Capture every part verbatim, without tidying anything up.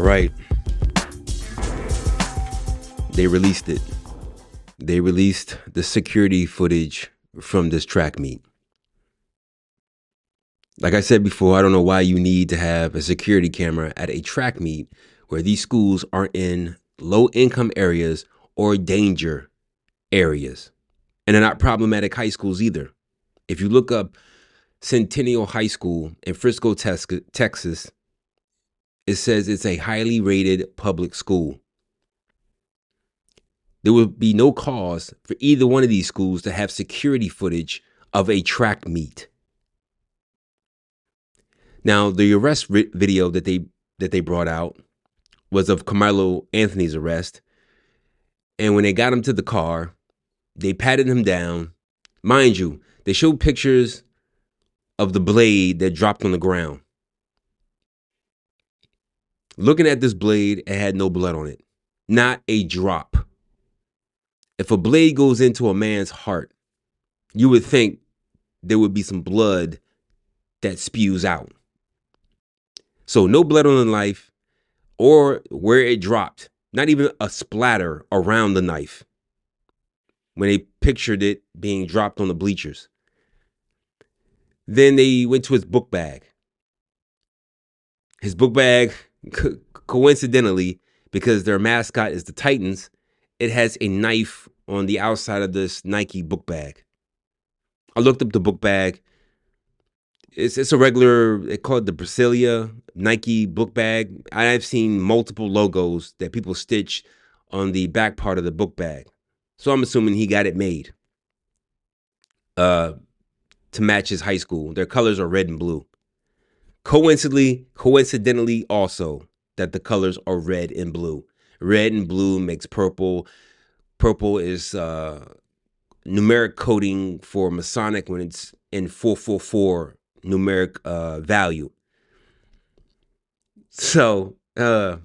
right. They released it. They released the security footage from this track meet. Like I said before, I don't know why you need to have a security camera at a track meet where these schools are in low income areas or danger areas. And they're not problematic high schools either. If you look up Centennial High School in Frisco, Texas, it says it's a highly rated public school. There would be no cause for either one of these schools to have security footage of a track meet. Now, the arrest video that they that they brought out was of Carmelo Anthony's arrest. And when they got him to the car, they patted him down. Mind you, they showed pictures of the blade that dropped on the ground. Looking at this blade, it had no blood on it. Not a drop. If a blade goes into a man's heart, you would think there would be some blood that spews out. So no blood on the knife or where it dropped. Not even a splatter around the knife when they pictured it being dropped on the bleachers. Then they went to his book bag. His book bag, co- coincidentally, because their mascot is the Titans, it has a knife on the outside of this Nike book bag. I looked up the book bag. It's it's a regular, they call it the Brasilia Nike book bag. I've seen multiple logos that people stitch on the back part of the book bag. So I'm assuming he got it made uh, to match his high school. Their colors are red and blue. Coincidentally, coincidentally also that the colors are red and blue. Red and blue makes purple. Purple is uh, numeric coding for Masonic when it's in four four four numeric uh, value. So, uh,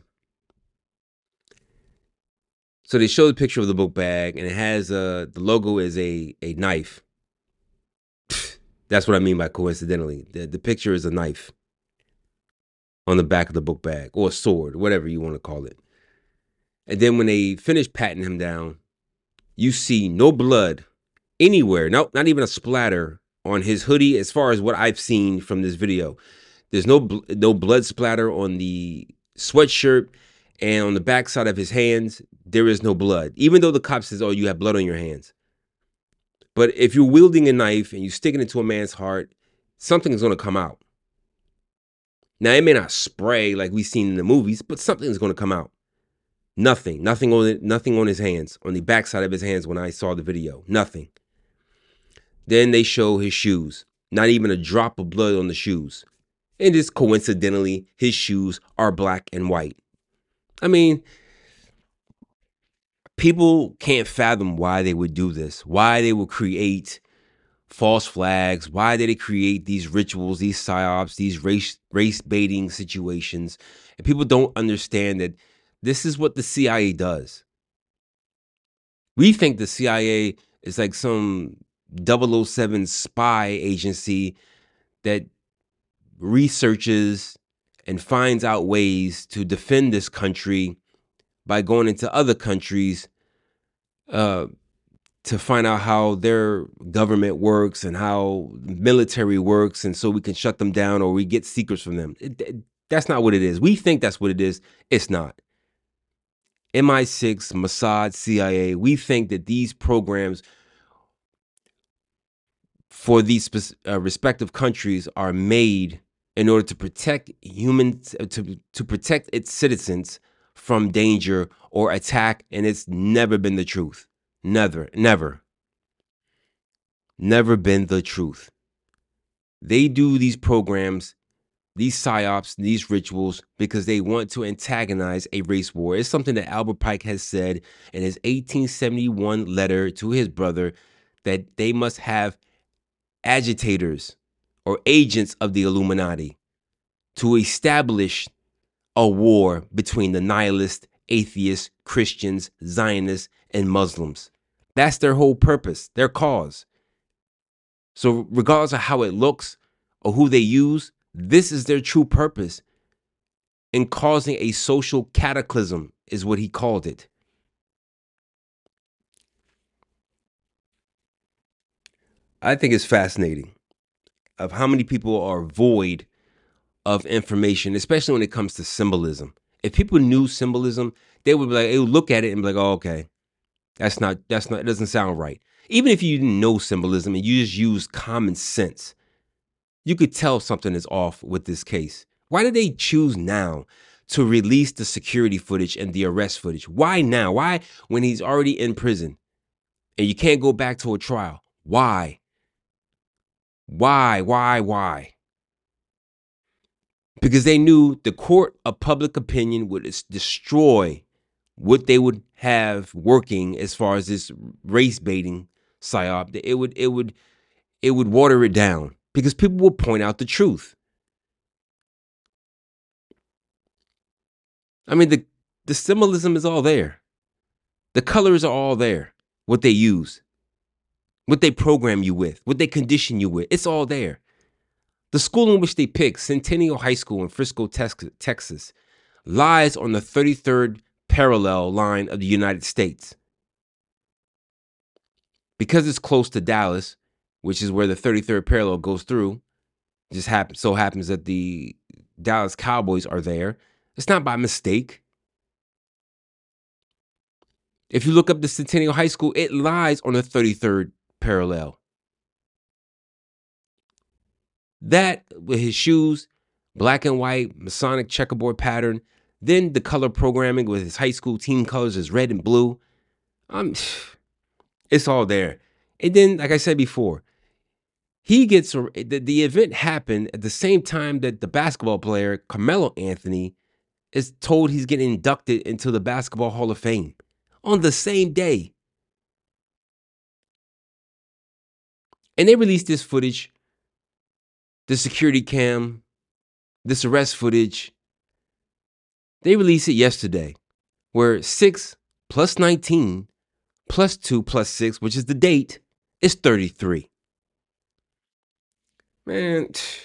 so they show the picture of the book bag, and it has uh, the logo is a a knife. That's what I mean by coincidentally. The, the picture is a knife on the back of the book bag, or a sword, whatever you want to call it. And then when they finish patting him down, you see no blood anywhere. No, not even a splatter on his hoodie as far as what I've seen from this video. There's no no blood splatter on the sweatshirt, and on the backside of his hands, there is no blood. Even though the cop says, oh, you have blood on your hands. But if you're wielding a knife and you stick it into a man's heart, something's going to come out. Now, it may not spray like we've seen in the movies, but something's going to come out. Nothing. Nothing on it, nothing on his hands, on the backside of his hands when I saw the video. Nothing. Then they show his shoes. Not even a drop of blood on the shoes. And just coincidentally, his shoes are black and white. I mean, people can't fathom why they would do this, why they would create false flags, why did they create these rituals, these psyops, these race race baiting situations. And people don't understand that this is what the C I A does. We think the C I A is like some double oh seven spy agency that researches and finds out ways to defend this country by going into other countries uh, to find out how their government works and how military works, and so we can shut them down or we get secrets from them. It, it, that's not what it is. We think that's what it is. It's not. M I six, Mossad, C I A, we think that these programs for these uh, respective countries are made in order to protect humans, to, to protect its citizens from danger or attack, and it's never been the truth. Never, never. Never been the truth. They do these programs, these psyops, these rituals, because they want to antagonize a race war. It's something that Albert Pike has said in his eighteen seventy-one letter to his brother, that they must have agitators or agents of the Illuminati to establish a war between the nihilists, atheists, Christians, Zionists, and Muslims. That's their whole purpose, their cause. So regardless of how it looks or who they use, this is their true purpose. and causing a social cataclysm is what he called it. I think it's fascinating of how many people are void of information, especially when it comes to symbolism. If people knew symbolism, they would be like, they would look at it and be like, oh, okay, that's not, that's not, it doesn't sound right. Even if you didn't know symbolism and you just use common sense, you could tell something is off with this case. Why did they choose now to release the security footage and the arrest footage? Why now? Why when he's already in prison and you can't go back to a trial? Why? Why? Why? Why? Because they knew the court of public opinion would destroy what they would have working as far as this race baiting psyop. It would, it would, it would water it down because people will point out the truth. I mean, the, the symbolism is all there. The colors are all there. What they use, what they program you with, what they condition you with, it's all there. The school in which they picked, Centennial High School in Frisco, Texas, lies on the thirty-third parallel line of the United States. Because it's close to Dallas, which is where the thirty-third parallel goes through, it just happens, so happens that the Dallas Cowboys are there. It's not by mistake. If you look up the Centennial High School, it lies on the thirty-third parallel. That, with his shoes, black and white, Masonic checkerboard pattern, then the color programming with his high school team colors is red and blue. Um, it's all there. And then, like I said before, he gets, the, the event happened at the same time that the basketball player, Carmelo Anthony, is told he's getting inducted into the Basketball Hall of Fame on the same day. And they released this footage, the security cam, this arrest footage. They released it yesterday, where six plus nineteen plus two plus six, which is the date, is thirty-three. Man.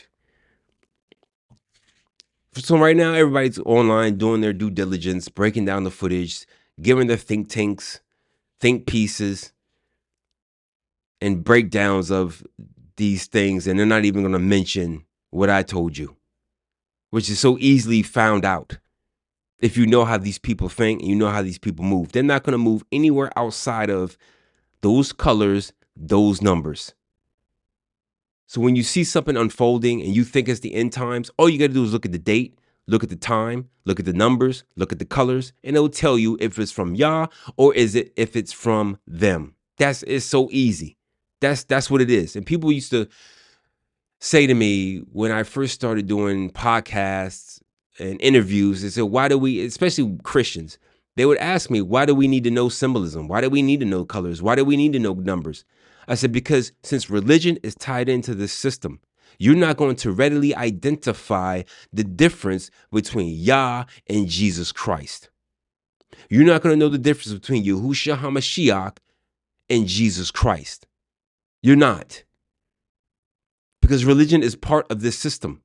So right now, everybody's online doing their due diligence, breaking down the footage, giving their think tanks, think pieces, and breakdowns of these things. And they're not even going to mention what I told you, which is so easily found out. If you know how these people think and you know how these people move, they're not going to move anywhere outside of those colors, those numbers. So when you see something unfolding and you think it's the end times, all you got to do is look at the date, look at the time, look at the numbers, look at the colors, and it'll tell you if it's from Yah or is it if it's from them. That's it's so easy. That's that's what it is. And people used to say to me when I first started doing podcasts and interviews, they said, why do we, especially Christians, they would ask me, why do we need to know symbolism? Why do we need to know colors? Why do we need to know numbers? I said, because since religion is tied into this system, you're not going to readily identify the difference between Yah and Jesus Christ. You're not going to know the difference between Yahushua HaMashiach and Jesus Christ. You're not. Because religion is part of this system.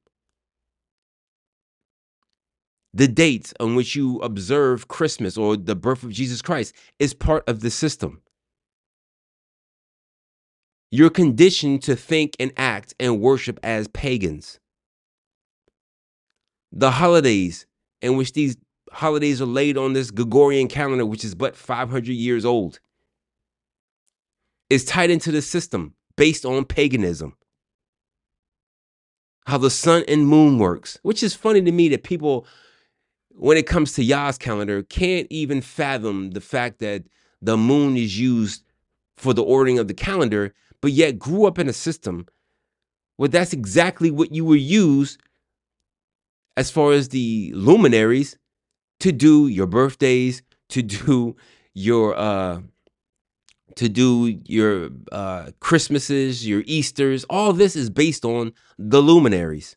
The dates on which you observe Christmas or the birth of Jesus Christ is part of the system. You're conditioned to think and act and worship as pagans. The holidays in which these holidays are laid on this Gregorian calendar, which is but five hundred years old, is tied into the system based on paganism. How the sun and moon works, which is funny to me that people, when it comes to Yah's calendar, can't even fathom the fact that the moon is used for the ordering of the calendar, but yet grew up in a system where that's exactly what you were used as far as the luminaries to do your birthdays, to do your uh, to do your uh, Christmases, your Easters. All this is based on the luminaries.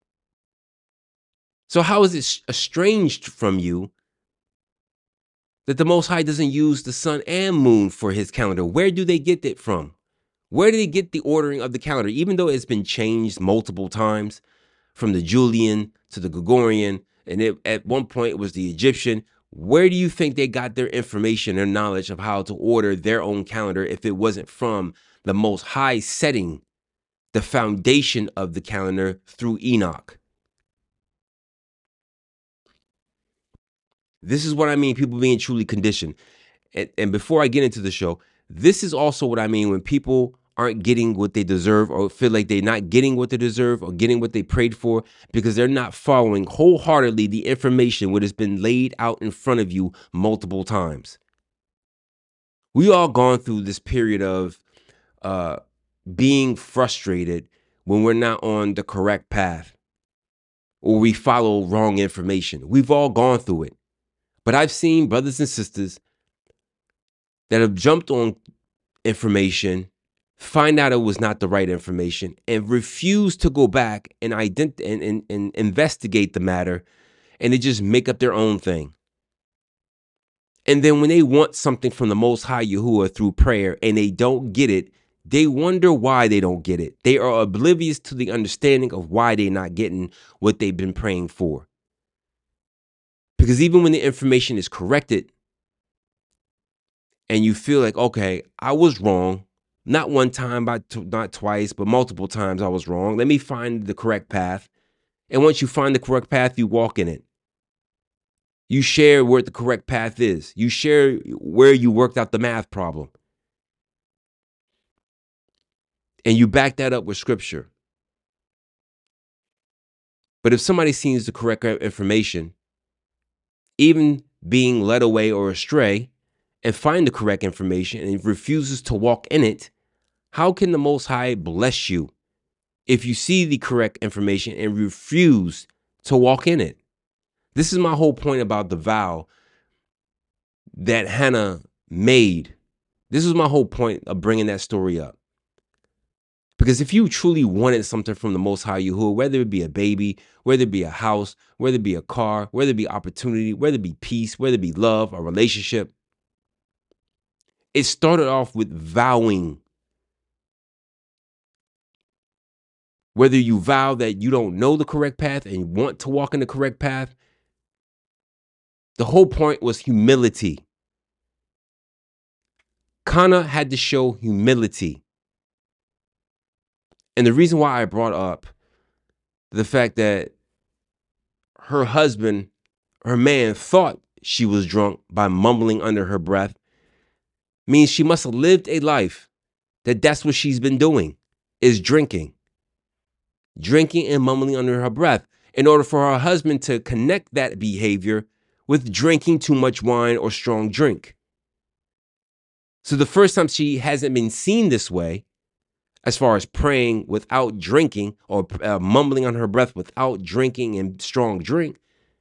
So how is it estranged from you that the Most High doesn't use the sun and moon for his calendar? Where do they get it from? Where do they get the ordering of the calendar? Even though it's been changed multiple times from the Julian to the Gregorian, And it, at one point, it was the Egyptian. Where do you think they got their information or knowledge of how to order their own calendar if it wasn't from the Most High setting the foundation of the calendar through Enoch? This is what I mean, people being truly conditioned. And, and before I get into the show, this is also what I mean when people aren't getting what they deserve or feel like they're not getting what they deserve or getting what they prayed for because they're not following wholeheartedly the information what has been laid out in front of you multiple times. We all gone through this period of uh, being frustrated when we're not on the correct path or we follow wrong information. We've all gone through it. But I've seen brothers and sisters that have jumped on information, find out it was not the right information, and refuse to go back and, ident- and, and, and investigate the matter, and they just make up their own thing. And then when they want something from the Most High Yahuwah through prayer and they don't get it, they wonder why they don't get it. They are oblivious to the understanding of why they're not getting what they've been praying for. Because even when the information is corrected and you feel like, okay, I was wrong, not one time, not twice, but multiple times I was wrong. Let me find the correct path. And once you find the correct path, you walk in it. You share where the correct path is. You share where you worked out the math problem. And you back that up with scripture. But if somebody sees the correct information, even being led away or astray, and find the correct information and refuses to walk in it, how can the Most High bless you if you see the correct information and refuse to walk in it? This is my whole point about the vow that Hannah made. This is my whole point of bringing that story up. Because if you truly wanted something from the Most High Yahuwah, whether it be a baby, whether it be a house, whether it be a car, whether it be opportunity, whether it be peace, whether it be love, a relationship, it started off with vowing. Whether you vow that you don't know the correct path and you want to walk in the correct path, the whole point was humility. Kana had to show humility. And the reason why I brought up the fact that her husband, her man, thought she was drunk by mumbling under her breath means she must have lived a life that that's what she's been doing, is drinking. Drinking and mumbling under her breath in order for her husband to connect that behavior with drinking too much wine or strong drink. So the first time she hasn't been seen this way, as far as praying without drinking or uh, mumbling on her breath without drinking and strong drink,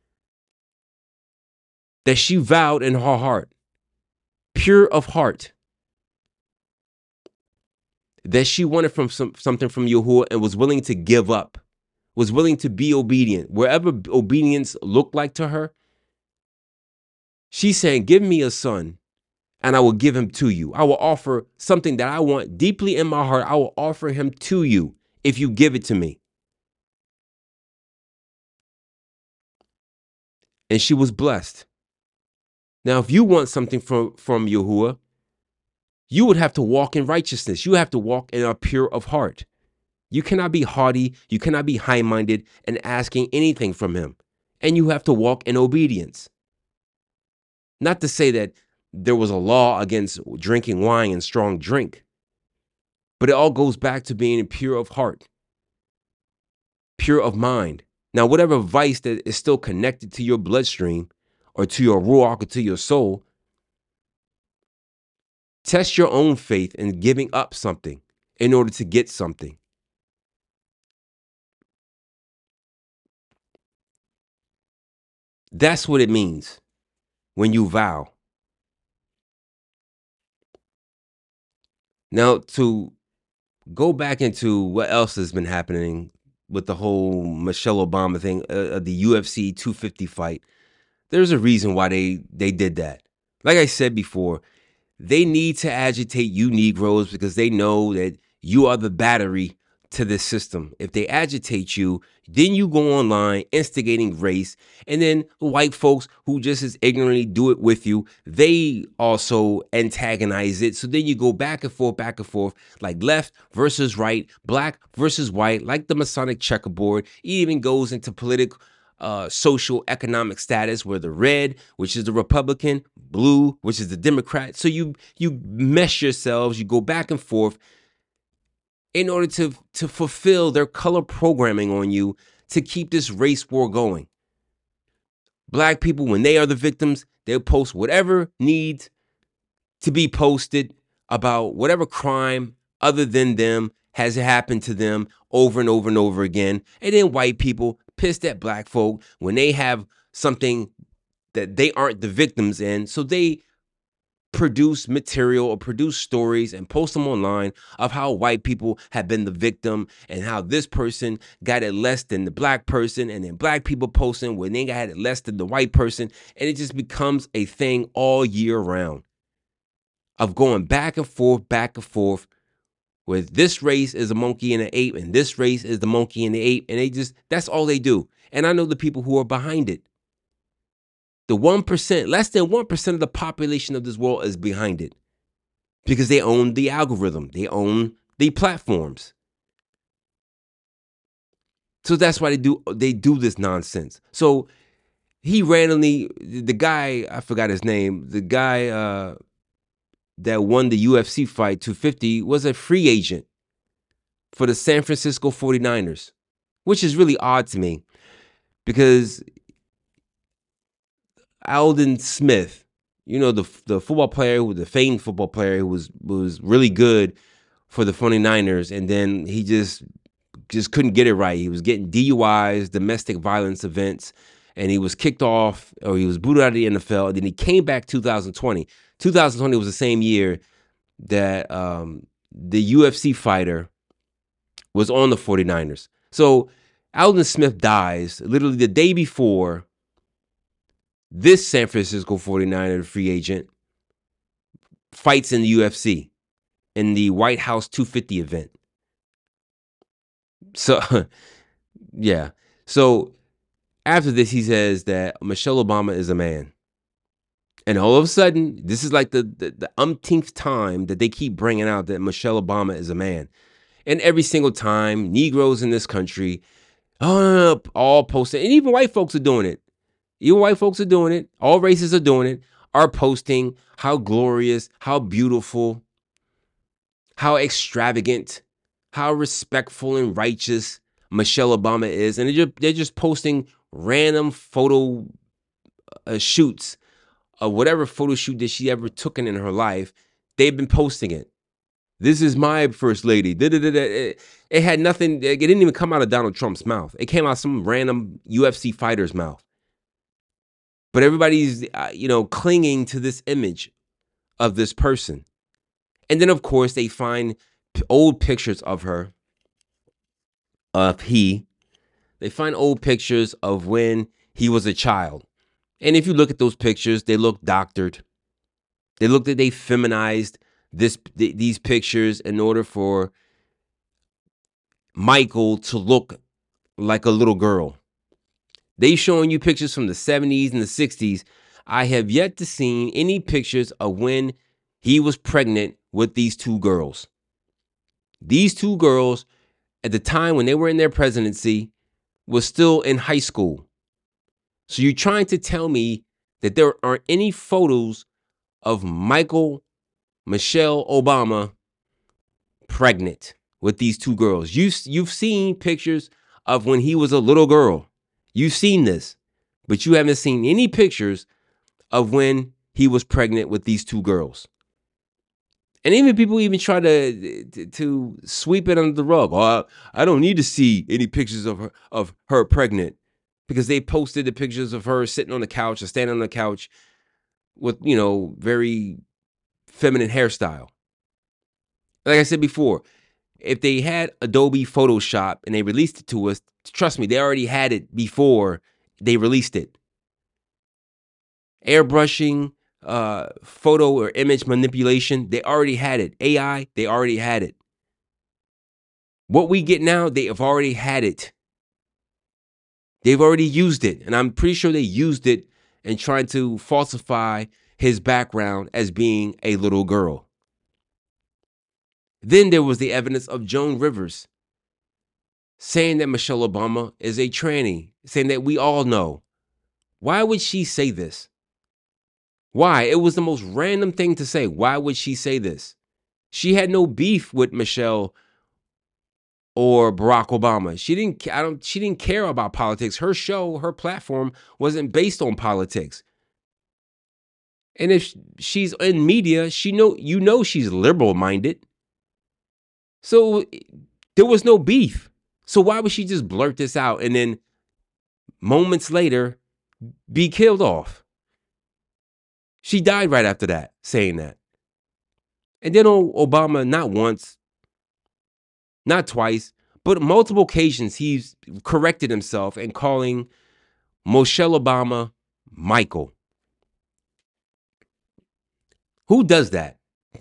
that she vowed in her heart, pure of heart, that she wanted from some, something from Yahuwah and was willing to give up, was willing to be obedient. Wherever obedience looked like to her, she's saying, give me a son and I will give him to you. I will offer something that I want deeply in my heart. I will offer him to you if you give it to me. And she was blessed. Now, if you want something from, from Yahuwah, you would have to walk in righteousness. You have to walk in a pure of heart. You cannot be haughty. You cannot be high-minded and asking anything from him. And you have to walk in obedience. Not to say that there was a law against drinking wine and strong drink, but it all goes back to being pure of heart, pure of mind. Now, whatever vice that is still connected to your bloodstream or to your ruach or to your soul, test your own faith in giving up something in order to get something. That's what it means when you vow. Now, to go back into what else has been happening with the whole Michelle Obama thing, uh, the U F C two fifty fight, there's a reason why they, they did that. Like I said before, they need to agitate you Negroes because they know that you are the battery to this system. If they agitate you, then you go online instigating race, and then white folks who just as ignorantly do it with you, they also antagonize it. So then you go back and forth, back and forth, like left versus right, black versus white, like the Masonic checkerboard. It even goes into political, uh, social, economic status, where the red, which is the Republican, blue, which is the Democrat. So you you mesh yourselves, you go back and forth, in order to, to fulfill their color programming on you to keep this race war going. Black people, when they are the victims, they'll post whatever needs to be posted about whatever crime other than them has happened to them over and over and over again. And then white people pissed at black folk when they have something that they aren't the victims in. So they produce material or produce stories and post them online of how white people have been the victim and how this person got it less than the black person, and then black people posting when they got it less than the white person. And it just becomes a thing all year round of going back and forth, back and forth, with this race is a monkey and an ape and this race is the monkey and the ape. And they just, that's all they do. And I know the people who are behind it. The one percent, less than one percent of the population of this world is behind it because they own the algorithm. They own the platforms. So that's why they do they do this nonsense. So he randomly, the guy, I forgot his name, the guy uh, that won the U F C fight two fifty was a free agent for the San Francisco forty-niners, which is really odd to me because Aldon Smith, you know, the the football player, who the famed football player who was was really good for the forty-niners, and then he just just couldn't get it right. He was getting D U Is, domestic violence events, and he was kicked off, or he was booted out of the N F L, and then he came back two thousand twenty. two thousand twenty was the same year that um, the U F C fighter was on the forty-niners. So Aldon Smith dies literally the day before this San Francisco forty-niner free agent fights in the U F C in the White House two fifty event. So, yeah. So after this, he says that Michelle Obama is a man. And all of a sudden, this is like the, the, the umpteenth time that they keep bringing out that Michelle Obama is a man. And every single time, Negroes in this country, uh, all posting, and even white folks are doing it. Even white folks are doing it. All races are doing it. Are posting how glorious, how beautiful, how extravagant, how respectful and righteous Michelle Obama is. And they're just, they're just posting random photo uh, shoots of whatever photo shoot that she ever took in her life. They've been posting it. This is my first lady. It, it had nothing. It didn't even come out of Donald Trump's mouth. It came out of some random U F C fighter's mouth. But everybody's, uh, you know, clinging to this image of this person. And then, of course, they find p- old pictures of her, of he. They find old pictures of when he was a child. And if you look at those pictures, they look doctored. They look that they feminized this th- these pictures in order for Michael to look like a little girl. They showing you pictures from the seventies and the sixties. I have yet to see any pictures of when he was pregnant with these two girls. These two girls, at the time when they were in their presidency, was still in high school. So you're trying to tell me that there aren't any photos of Michael, Michelle Obama pregnant with these two girls. You, you've seen pictures of when he was a little girl. You've seen this, but you haven't seen any pictures of when he was pregnant with these two girls. And even people even try to, to, to sweep it under the rug. Oh, I don't need to see any pictures of her, of her pregnant, because they posted the pictures of her sitting on the couch or standing on the couch with, you know, very feminine hairstyle. Like I said before, if they had Adobe Photoshop and they released it to us, trust me, they already had it before they released it. Airbrushing, uh, photo or image manipulation, they already had it. A I, they already had it. What we get now, they have already had it. They've already used it. And I'm pretty sure they used it in trying to falsify his background as being a little girl. Then there was the evidence of Joan Rivers saying that Michelle Obama is a tranny, saying that we all know. Why would she say this? Why? It was the most random thing to say. Why would she say this? She had no beef with Michelle or Barack Obama. She didn't I don't she didn't care about politics. Her show, her platform wasn't based on politics. And if she's in media, she know you know she's liberal minded. So there was no beef. So why would she just blurt this out and then moments later be killed off? She died right after that, saying that. And then Obama, not once, not twice, but multiple occasions, he's corrected himself and calling Michelle Obama Michael. Who does that?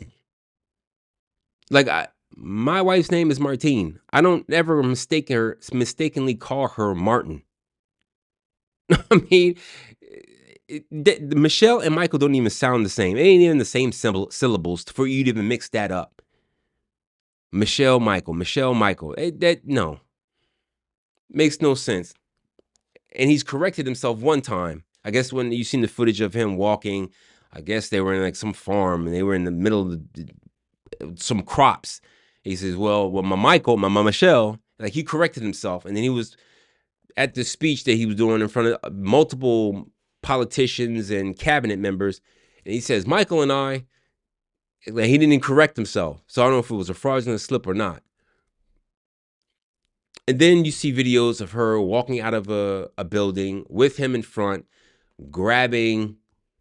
Like, I, my wife's name is Martine. I don't ever mistake her, mistakenly call her Martin. I mean, it, the, Michelle and Michael don't even sound the same. It ain't even the same symbol, syllables for you to even mix that up. Michelle Michael, Michelle Michael. It, that no. Makes no sense. And he's corrected himself one time. I guess when you seen the footage of him walking, I guess they were in like some farm and they were in the middle of the, some crops. He says, well, well, my Michael, my, my Michelle, like he corrected himself. And then he was at the speech that he was doing in front of multiple politicians and cabinet members. And he says, Michael and I, like, he didn't correct himself. So I don't know if it was a fraudulent slip or not. And then you see videos of her walking out of a, a building with him in front, grabbing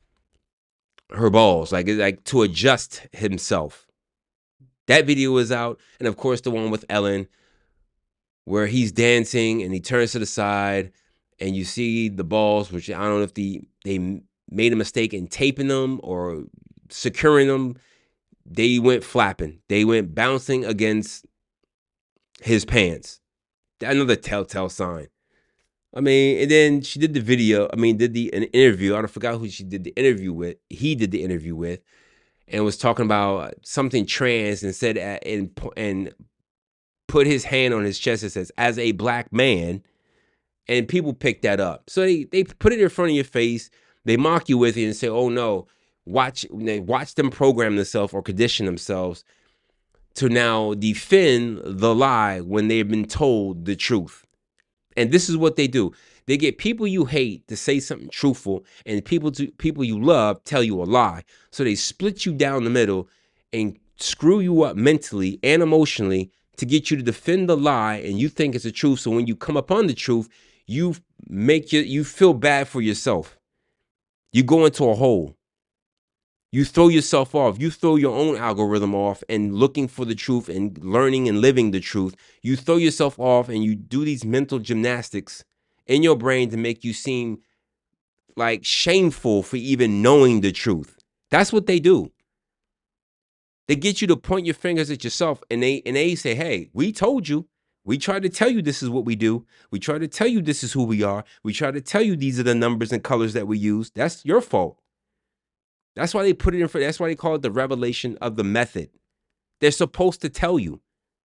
her balls, like, like to adjust himself. That video is out. And of course, the one with Ellen, where he's dancing and he turns to the side and you see the balls, which I don't know if the, they made a mistake in taping them or securing them. They went flapping. They went bouncing against his pants. Another telltale sign. I mean, and then she did the video. I mean, did the an interview. I don't forgot who she did the interview with. He did the interview with, and was talking about something trans and said uh, and and put his hand on his chest and says, "As a black man," and people picked that up. So they they put it in front of your face. They mock you with it and say, "Oh no, watch they watch them program themselves or condition themselves to now defend the lie when they've been told the truth." And this is what they do. They get people you hate to say something truthful, and people to people you love tell you a lie. So they split you down the middle and screw you up mentally and emotionally to get you to defend the lie, and you think it's the truth. So when you come upon the truth, you make you you feel bad for yourself. You go into a hole. You throw yourself off. You throw your own algorithm off and looking for the truth and learning and living the truth. You throw yourself off and you do these mental gymnastics in your brain to make you seem like shameful for even knowing the truth. That's what they do. They get you to point your fingers at yourself and they and they say, hey, we told you. We tried to tell you this is what we do. We tried to tell you this is who we are. We tried to tell you these are the numbers and colors that we use. That's your fault. That's why they put it in for, that's why they call it the revelation of the method. They're supposed to tell you.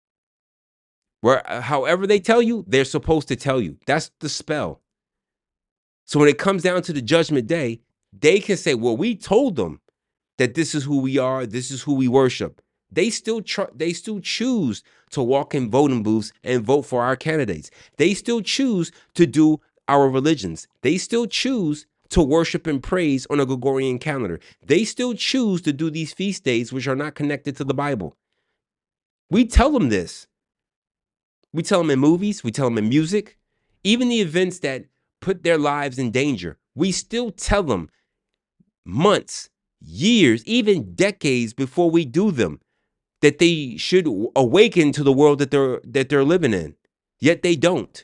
Where, however they tell you, they're supposed to tell you. That's the spell. So when it comes down to the judgment day, they can say, well, we told them that this is who we are, this is who we worship. They still tr- they still choose to walk in voting booths and vote for our candidates. They still choose to do our religions. They still choose to worship and praise on a Gregorian calendar. They still choose to do these feast days which are not connected to the Bible. We tell them this. We tell them in movies, we tell them in music, even the events that put their lives in danger. We still tell them months, years, even decades before we do them that they should awaken to the world that they're that they're living in. Yet they don't.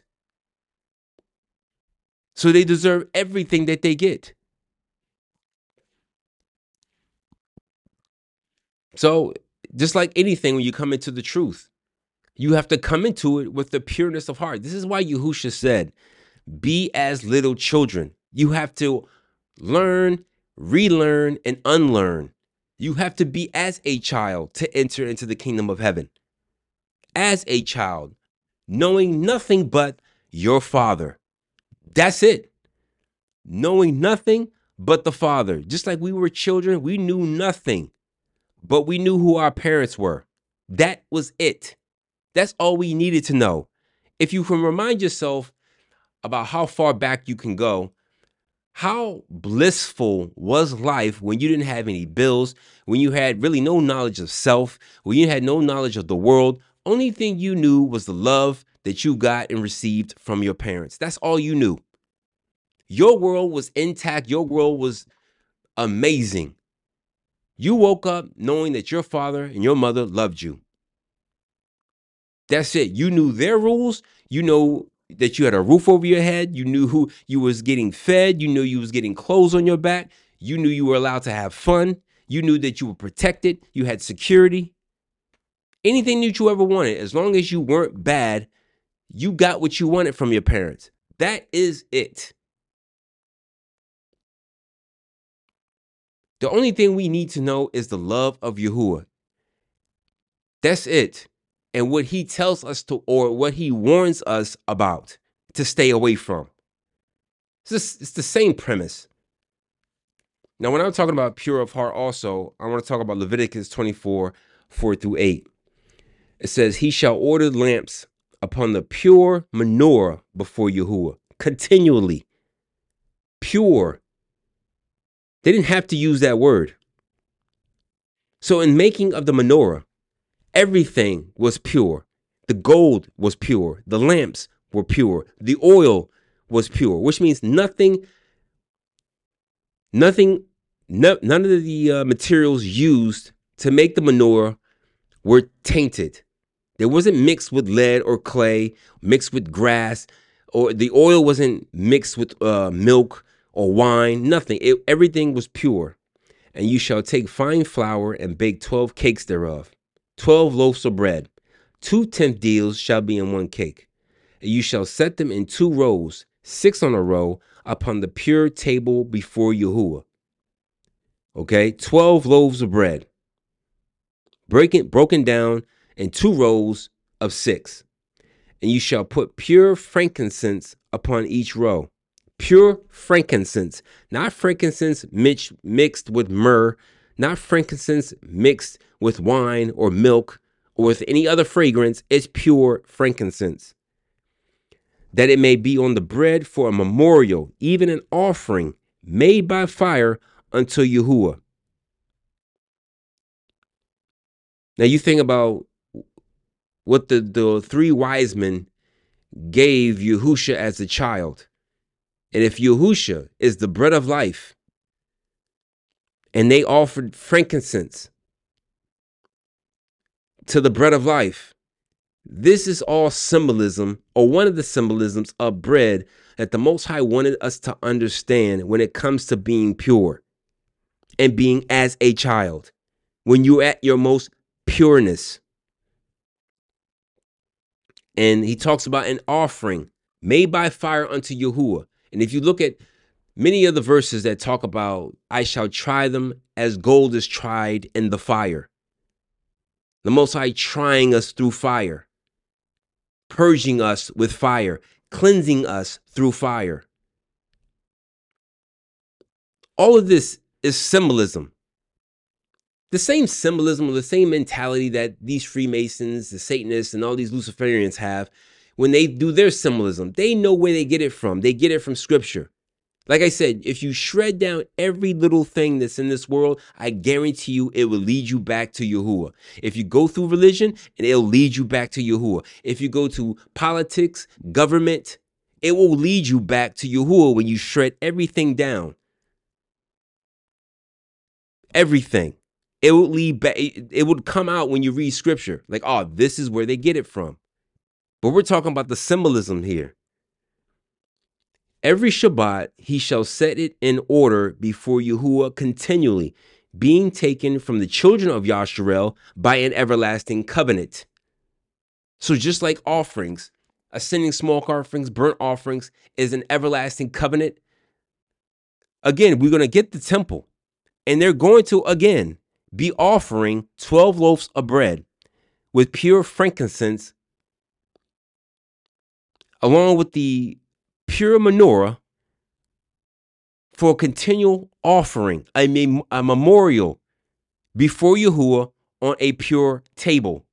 So they deserve everything that they get. So just like anything, when you come into the truth, You have to come into it with the pureness of heart. This is why Yahushua said, be as little children. You have to learn, relearn, and unlearn. You have to be as a child to enter into the kingdom of heaven. As a child, knowing nothing but your Father. That's it. Knowing nothing but the Father. Just like we were children, we knew nothing, but we knew who our parents were. That was it. That's all we needed to know. If you can remind yourself about how far back you can go, how blissful was life when you didn't have any bills, when you had really no knowledge of self, when you had no knowledge of the world. Only thing you knew was the love that you got and received from your parents. That's all you knew. Your world was intact. Your world was amazing. You woke up knowing that your father and your mother loved you. That's it. You knew their rules. You know that you had a roof over your head. You knew who you was getting fed. You knew you was getting clothes on your back. You knew you were allowed to have fun. You knew that you were protected. You had security. Anything that you ever wanted, as long as you weren't bad, you got what you wanted from your parents. That is it. The only thing we need to know is the love of Yahuwah. That's it. And what he tells us to, or what he warns us about to stay away from. It's, just, it's the same premise. Now, when I'm talking about pure of heart also, I want to talk about Leviticus twenty-four, four through eight. It says, he shall order lamps upon the pure menorah before Yahuwah, continually. Pure. They didn't have to use that word. So in making of the menorah, everything was pure. The gold was pure. The lamps were pure. The oil was pure, which means nothing, nothing, no, none of the uh, materials used to make the menorah were tainted. It wasn't mixed with lead or clay, mixed with grass, or the oil wasn't mixed with uh, milk or wine, nothing. It, everything was pure. And you shall take fine flour and bake twelve cakes thereof. Twelve loaves of bread, two tenth deals shall be in one cake. And you shall set them in two rows, six on a row, upon the pure table before Yahuwah. Okay, twelve loaves of bread, breaking, broken down in two rows of six. And you shall put pure frankincense upon each row. Pure frankincense, not frankincense mixed, mixed with myrrh, not frankincense mixed with wine or milk or with any other fragrance. It's pure frankincense. That it may be on the bread for a memorial, even an offering made by fire unto Yahuwah. Now you think about what the, the three wise men gave Yahushua as a child. And if Yahushua is the bread of life, and they offered frankincense to the bread of life, this is all symbolism, or one of the symbolisms of bread that the Most High wanted us to understand when it comes to being pure and being as a child, when you're at your most pureness. And he talks about an offering made by fire unto Yahuwah. And if you look at many of the verses that talk about, I shall try them as gold is tried in the fire. The Most High trying us through fire, purging us with fire, cleansing us through fire. All of this is symbolism. The same symbolism or the same mentality that these Freemasons, the Satanists, and all these Luciferians have when they do their symbolism. They know where they get it from. They get it from Scripture. Like I said, if you shred down every little thing that's in this world, I guarantee you it will lead you back to Yahuwah. If you go through religion, and it'll lead you back to Yahuwah. If you go to politics, government, it will lead you back to Yahuwah when you shred everything down. Everything. It will lead back. It would come out when you read Scripture. Like, oh, this is where they get it from. But we're talking about the symbolism here. Every Shabbat, he shall set it in order before Yahuwah continually, being taken from the children of Yasharel by an everlasting covenant. So just like offerings, ascending small offerings, burnt offerings is an everlasting covenant. Again, we're going to get the temple, and they're going to, again, be offering twelve loaves of bread with pure frankincense, along with the pure menorah, for a continual offering, a, mem- a memorial before Yahuwah on a pure table.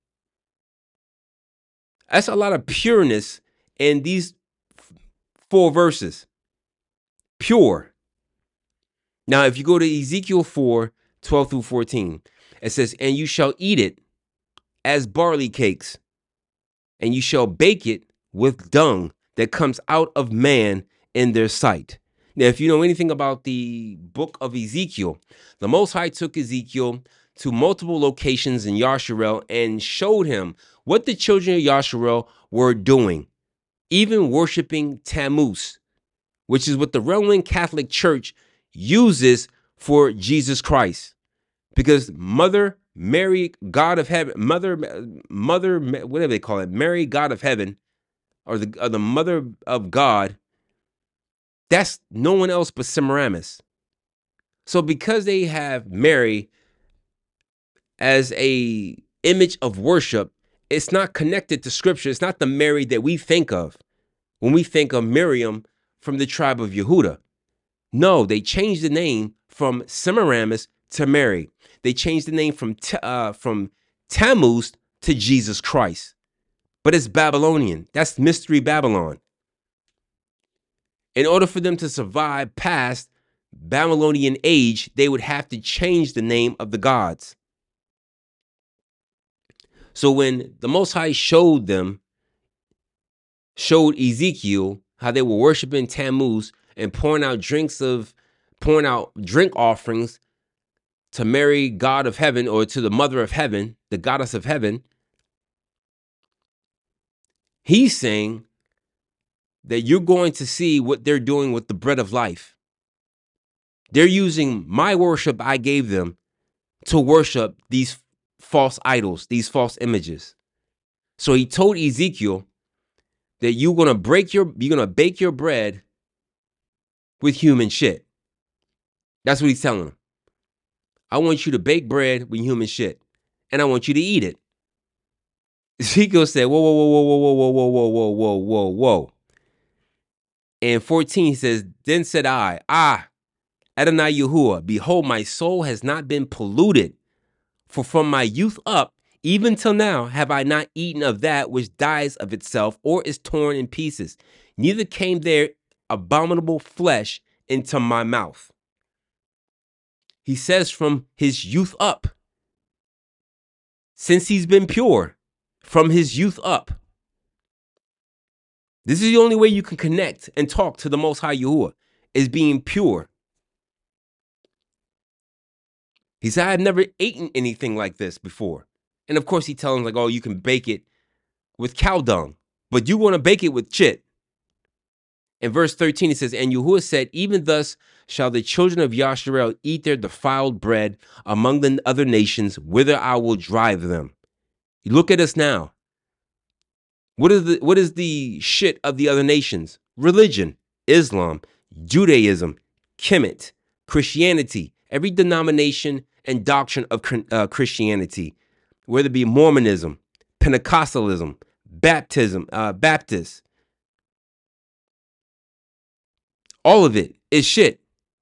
That's a lot of pureness in these f- four verses. Pure. Now, if you go to Ezekiel four, twelve through fourteen, it says, "And you shall eat it as barley cakes, and you shall bake it with dung that comes out of man in their sight." Now, if you know anything about the book of Ezekiel, the Most High took Ezekiel to multiple locations in Yasharel and showed him what the children of Yasharel were doing, even worshiping Tammuz, which is what the Roman Catholic Church uses for Jesus Christ. Because Mother Mary, God of Heaven, Mother, Mother, whatever they call it, Mary, God of Heaven, or the, or the Mother of God, that's no one else but Semiramis. So because they have Mary as a image of worship, it's not connected to Scripture. It's not the Mary that we think of when we think of Miriam from the tribe of Yehuda. No, they changed the name from Semiramis to Mary. They changed the name from uh, from Tammuz to Jesus Christ. But it's Babylonian. That's Mystery Babylon. In order for them to survive past Babylonian age, they would have to change the name of the gods. So when the Most High showed them, showed Ezekiel how they were worshiping Tammuz and pouring out drinks of, pouring out drink offerings to Mary, God of Heaven, or to the Mother of Heaven, the Goddess of Heaven, he's saying that you're going to see what they're doing with the bread of life. They're using my worship I gave them to worship these false idols, these false images. So he told Ezekiel that you're gonna break your, you're gonna bake your bread with human shit. That's what he's telling him. I want you to bake bread with human shit, and I want you to eat it. Ezekiel said, whoa, whoa, whoa, whoa, whoa, whoa, whoa, whoa, whoa, whoa, whoa, whoa. And fourteen says, then said I, ah, Adonai Yahuwah, behold, my soul has not been polluted, for from my youth up, even till now, have I not eaten of that which dies of itself or is torn in pieces. Neither came there abominable flesh into my mouth. He says from his youth up, since he's been pure, from his youth up. This is the only way you can connect and talk to the Most High Yahuwah, is being pure. He said, I've never eaten anything like this before. And of course, he tells him, like, oh, you can bake it with cow dung, but you want to bake it with chit. In verse thirteen, it says, and Yahuwah said, even thus shall the children of Yasharel eat their defiled bread among the other nations, whither I will drive them. You look at us now. What is the what is the shit of the other nations? Religion, Islam, Judaism, Kemet, Christianity, every denomination and doctrine of uh, Christianity, whether it be Mormonism, Pentecostalism, baptism, uh, Baptist, all of it is shit.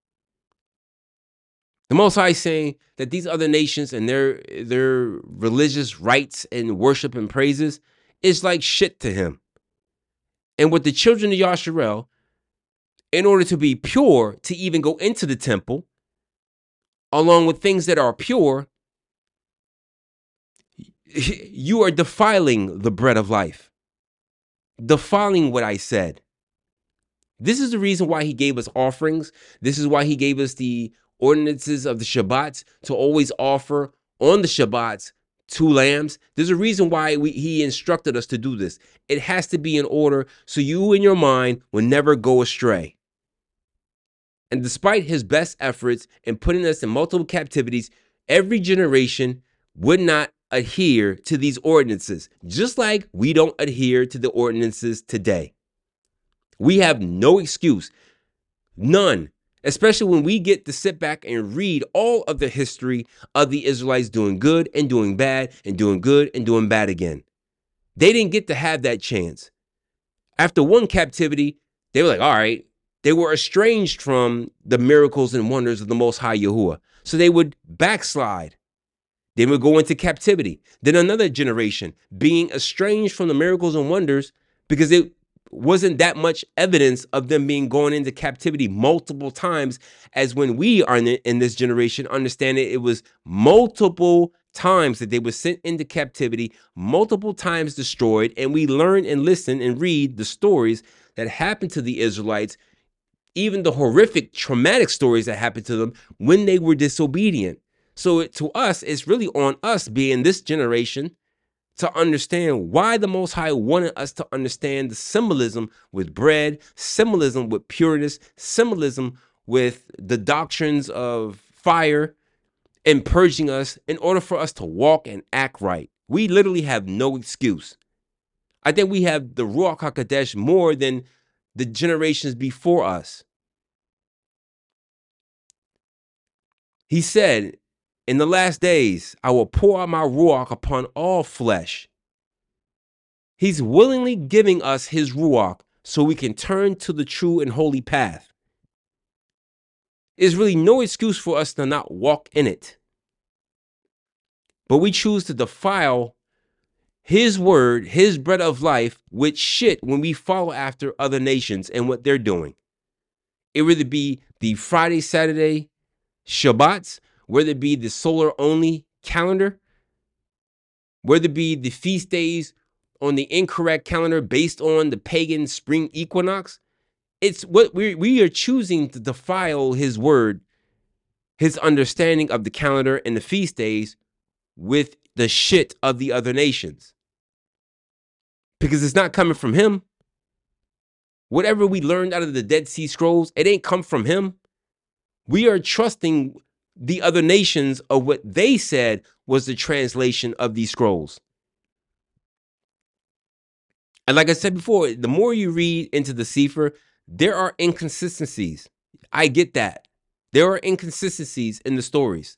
The Most High is saying that these other nations and their their religious rites and worship and praises is like shit to him. And with the children of Yasharel, in order to be pure, to even go into the temple, along with things that are pure, you are defiling the bread of life, defiling what I said. This is the reason why he gave us offerings. This is why he gave us the ordinances of the Shabbats, to always offer on the Shabbats two lambs. There's a reason why we, he instructed us to do this. It has to be in order so you in your mind will never go astray. And despite his best efforts in putting us in multiple captivities, every generation would not adhere to these ordinances, just like we don't adhere to the ordinances today. We have no excuse, none, especially when we get to sit back and read all of the history of the Israelites doing good and doing bad and doing good and doing bad again. They didn't get to have that chance. After one captivity, they were like, all right, they were estranged from the miracles and wonders of the Most High Yahuwah. So they would backslide. They would go into captivity. Then another generation being estranged from the miracles and wonders because it wasn't that much evidence of them being going into captivity multiple times, as when we are in, in this generation understand it, it was multiple times that they were sent into captivity, multiple times destroyed, and we learn and listen and read the stories that happened to the Israelites, even the horrific, traumatic stories that happened to them when they were disobedient. So it, to us, it's really on us being this generation to understand why the Most High wanted us to understand the symbolism with bread, symbolism with pureness, symbolism with the doctrines of fire and purging us in order for us to walk and act right. We literally have no excuse. I think we have the Ruach HaKodesh more than the generations before us. He said, in the last days, I will pour out my Ruach upon all flesh. He's willingly giving us his Ruach so we can turn to the true and holy path. There's really no excuse for us to not walk in it. But we choose to defile his word, his bread of life, with shit when we follow after other nations and what they're doing. It would either be the Friday, Saturday Shabbats, whether it be the solar only calendar, whether it be the feast days on the incorrect calendar based on the pagan spring equinox. It's what we we are choosing to defile his word, his understanding of the calendar and the feast days with the shit of the other nations. Because it's not coming from him. Whatever we learned out of the Dead Sea Scrolls, it ain't come from him. We are trusting the other nations of what they said was the translation of these scrolls. And like I said before, the more you read into the Sefer, there are inconsistencies. I get that. There are inconsistencies in the stories.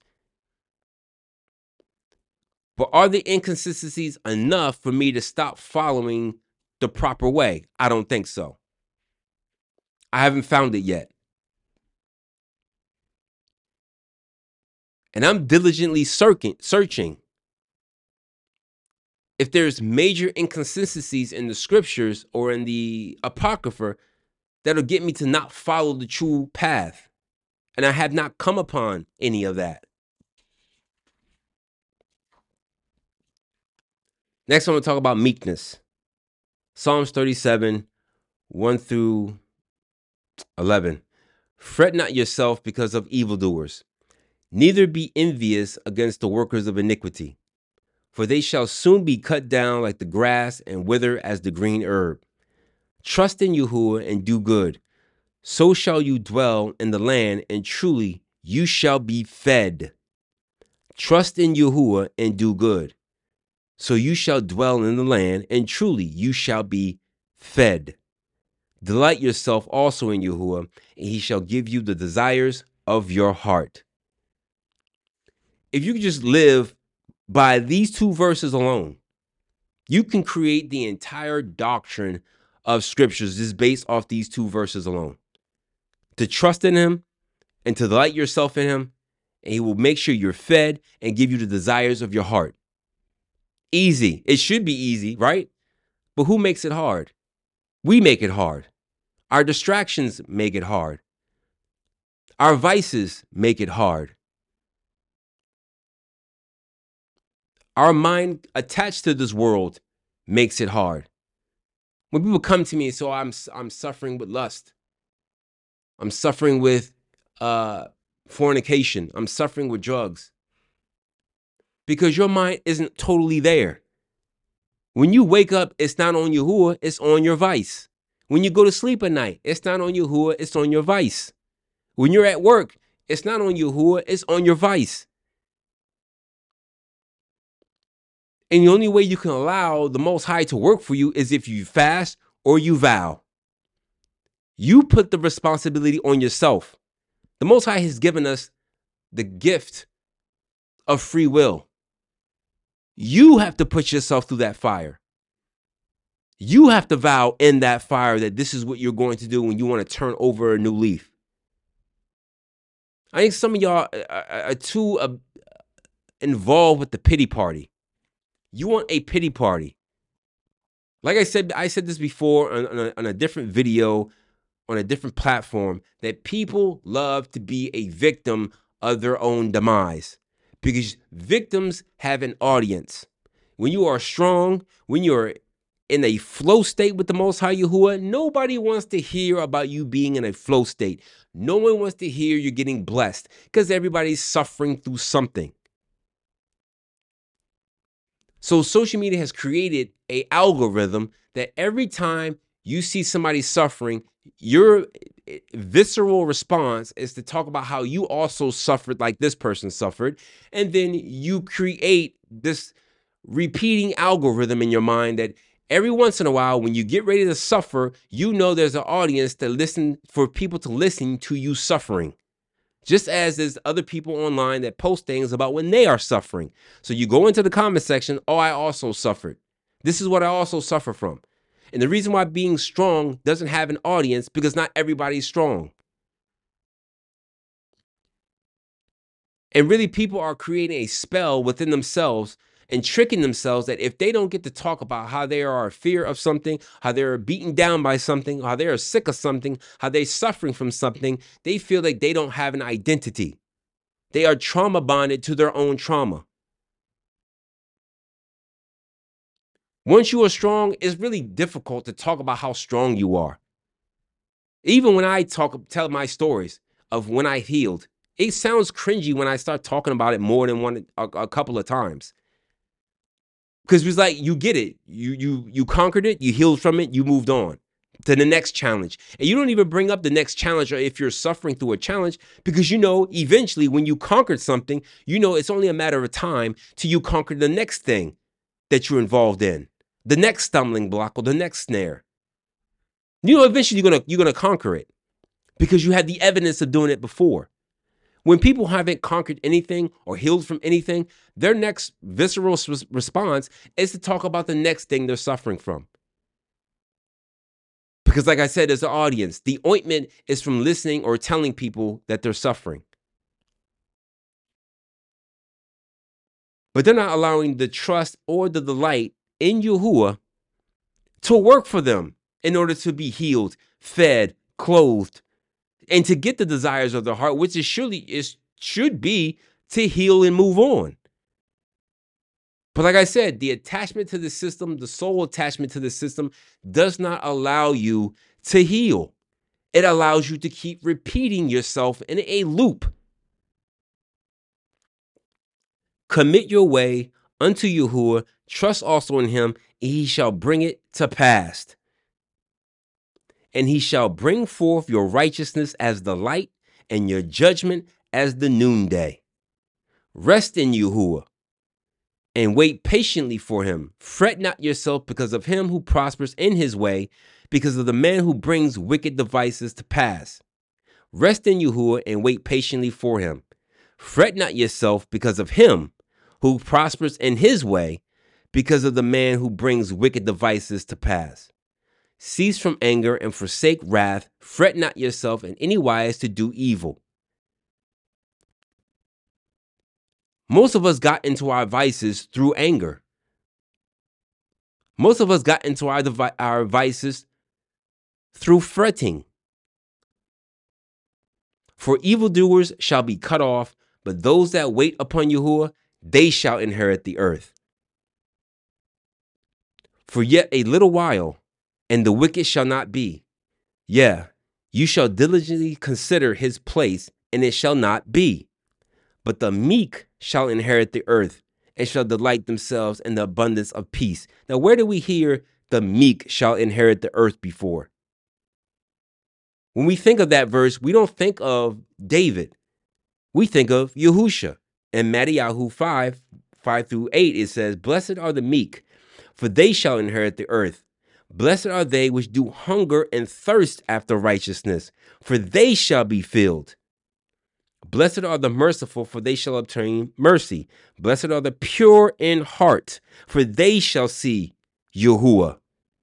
But are the inconsistencies enough for me to stop following the proper way? I don't think so. I haven't found it yet. And I'm diligently searching. If there's major inconsistencies in the scriptures or in the Apocrypha, that'll get me to not follow the true path. And I have not come upon any of that. Next, I'm going to talk about meekness. Psalms thirty-seven, one through eleven. Fret not yourself because of evildoers, neither be envious against the workers of iniquity. For they shall soon be cut down like the grass and wither as the green herb. Trust in Yahuwah and do good. So shall you dwell in the land, and truly you shall be fed. Trust in Yahuwah and do good. So you shall dwell in the land, and truly you shall be fed. Delight yourself also in Yahuwah, and he shall give you the desires of your heart. If you could just live by these two verses alone, you can create the entire doctrine of scriptures just based off these two verses alone. To trust in him and to delight yourself in him, and he will make sure you're fed and give you the desires of your heart. Easy. It should be easy, right? But who makes it hard? We make it hard. Our distractions make it hard. Our vices make it hard. Our mind attached to this world makes it hard. When people come to me and say, oh, I'm, I'm suffering with lust. I'm suffering with uh, fornication. I'm suffering with drugs. Because your mind isn't totally there. When you wake up, it's not on Yahuwah, it's on your vice. When you go to sleep at night, it's not on Yahuwah, it's on your vice. When you're at work, it's not on Yahuwah, it's on your vice. And the only way you can allow the Most High to work for you is if you fast or you vow. You put the responsibility on yourself. The Most High has given us the gift of free will. You have to put yourself through that fire. You have to vow in that fire that this is what you're going to do when you want to turn over a new leaf. I think some of y'all are too uh, involved with the pity party. You want a pity party. Like I said, I said this before on, on, a, on a different video, on a different platform, that people love to be a victim of their own demise because victims have an audience. When you are strong, when you're in a flow state with the Most High Yahuwah, nobody wants to hear about you being in a flow state. No one wants to hear you're getting blessed because everybody's suffering through something. So social media has created an algorithm that every time you see somebody suffering, your visceral response is to talk about how you also suffered like this person suffered. And then you create this repeating algorithm in your mind that every once in a while, when you get ready to suffer, you know there's an audience to listen, for people to listen to you suffering. Just as there's other people online that post things about when they are suffering. So you go into the comment section, oh, I also suffered. This is what I also suffer from. And the reason why being strong doesn't have an audience, because not everybody's strong. And really, people are creating a spell within themselves and tricking themselves that if they don't get to talk about how they are in fear of something, how they're beaten down by something, how they are sick of something, how they're suffering from something, they feel like they don't have an identity. They are trauma bonded to their own trauma. Once you are strong, it's really difficult to talk about how strong you are. Even when I talk, tell my stories of when I healed, it sounds cringy when I start talking about it more than one a, a couple of times. Because it's like, you get it. You you you conquered it, you healed from it, you moved on to the next challenge. And you don't even bring up the next challenge or if you're suffering through a challenge, because you know eventually when you conquered something, you know it's only a matter of time till you conquer the next thing that you're involved in, the next stumbling block or the next snare. You know eventually you're gonna you're gonna conquer it because you had the evidence of doing it before. When people haven't conquered anything or healed from anything, their next visceral response is to talk about the next thing they're suffering from. Because like I said, as an audience, the ointment is from listening or telling people that they're suffering. But they're not allowing the trust or the delight in Yahuwah to work for them in order to be healed, fed, clothed, and to get the desires of their heart, which is surely is should be to heal and move on. But like I said, the attachment to the system, the soul attachment to the system, does not allow you to heal. It allows you to keep repeating yourself in a loop. Commit your way unto Yahuwah, trust also in him, and he shall bring it to pass. And he shall bring forth your righteousness as the light and your judgment as the noonday. Rest in Yahuwah and wait patiently for him. Fret not yourself because of him who prospers in his way, because of the man who brings wicked devices to pass. Rest in Yahuwah and wait patiently for him. Fret not yourself because of him who prospers in his way, because of the man who brings wicked devices to pass. Cease from anger and forsake wrath. Fret not yourself in any wise to do evil. Most of us got into our vices through anger. Most of us got into our, our vices through fretting. For evildoers shall be cut off, but those that wait upon Yahuwah, they shall inherit the earth. For yet a little while, and the wicked shall not be. Yeah, you shall diligently consider his place, and it shall not be. But the meek shall inherit the earth, and shall delight themselves in the abundance of peace. Now, where do we hear the meek shall inherit the earth before? When we think of that verse, we don't think of David. We think of Yahusha in Matthew five, five through eight, it says, "Blessed are the meek, for they shall inherit the earth. Blessed are they which do hunger and thirst after righteousness, for they shall be filled. Blessed are the merciful, for they shall obtain mercy. Blessed are the pure in heart, for they shall see Yahuwah."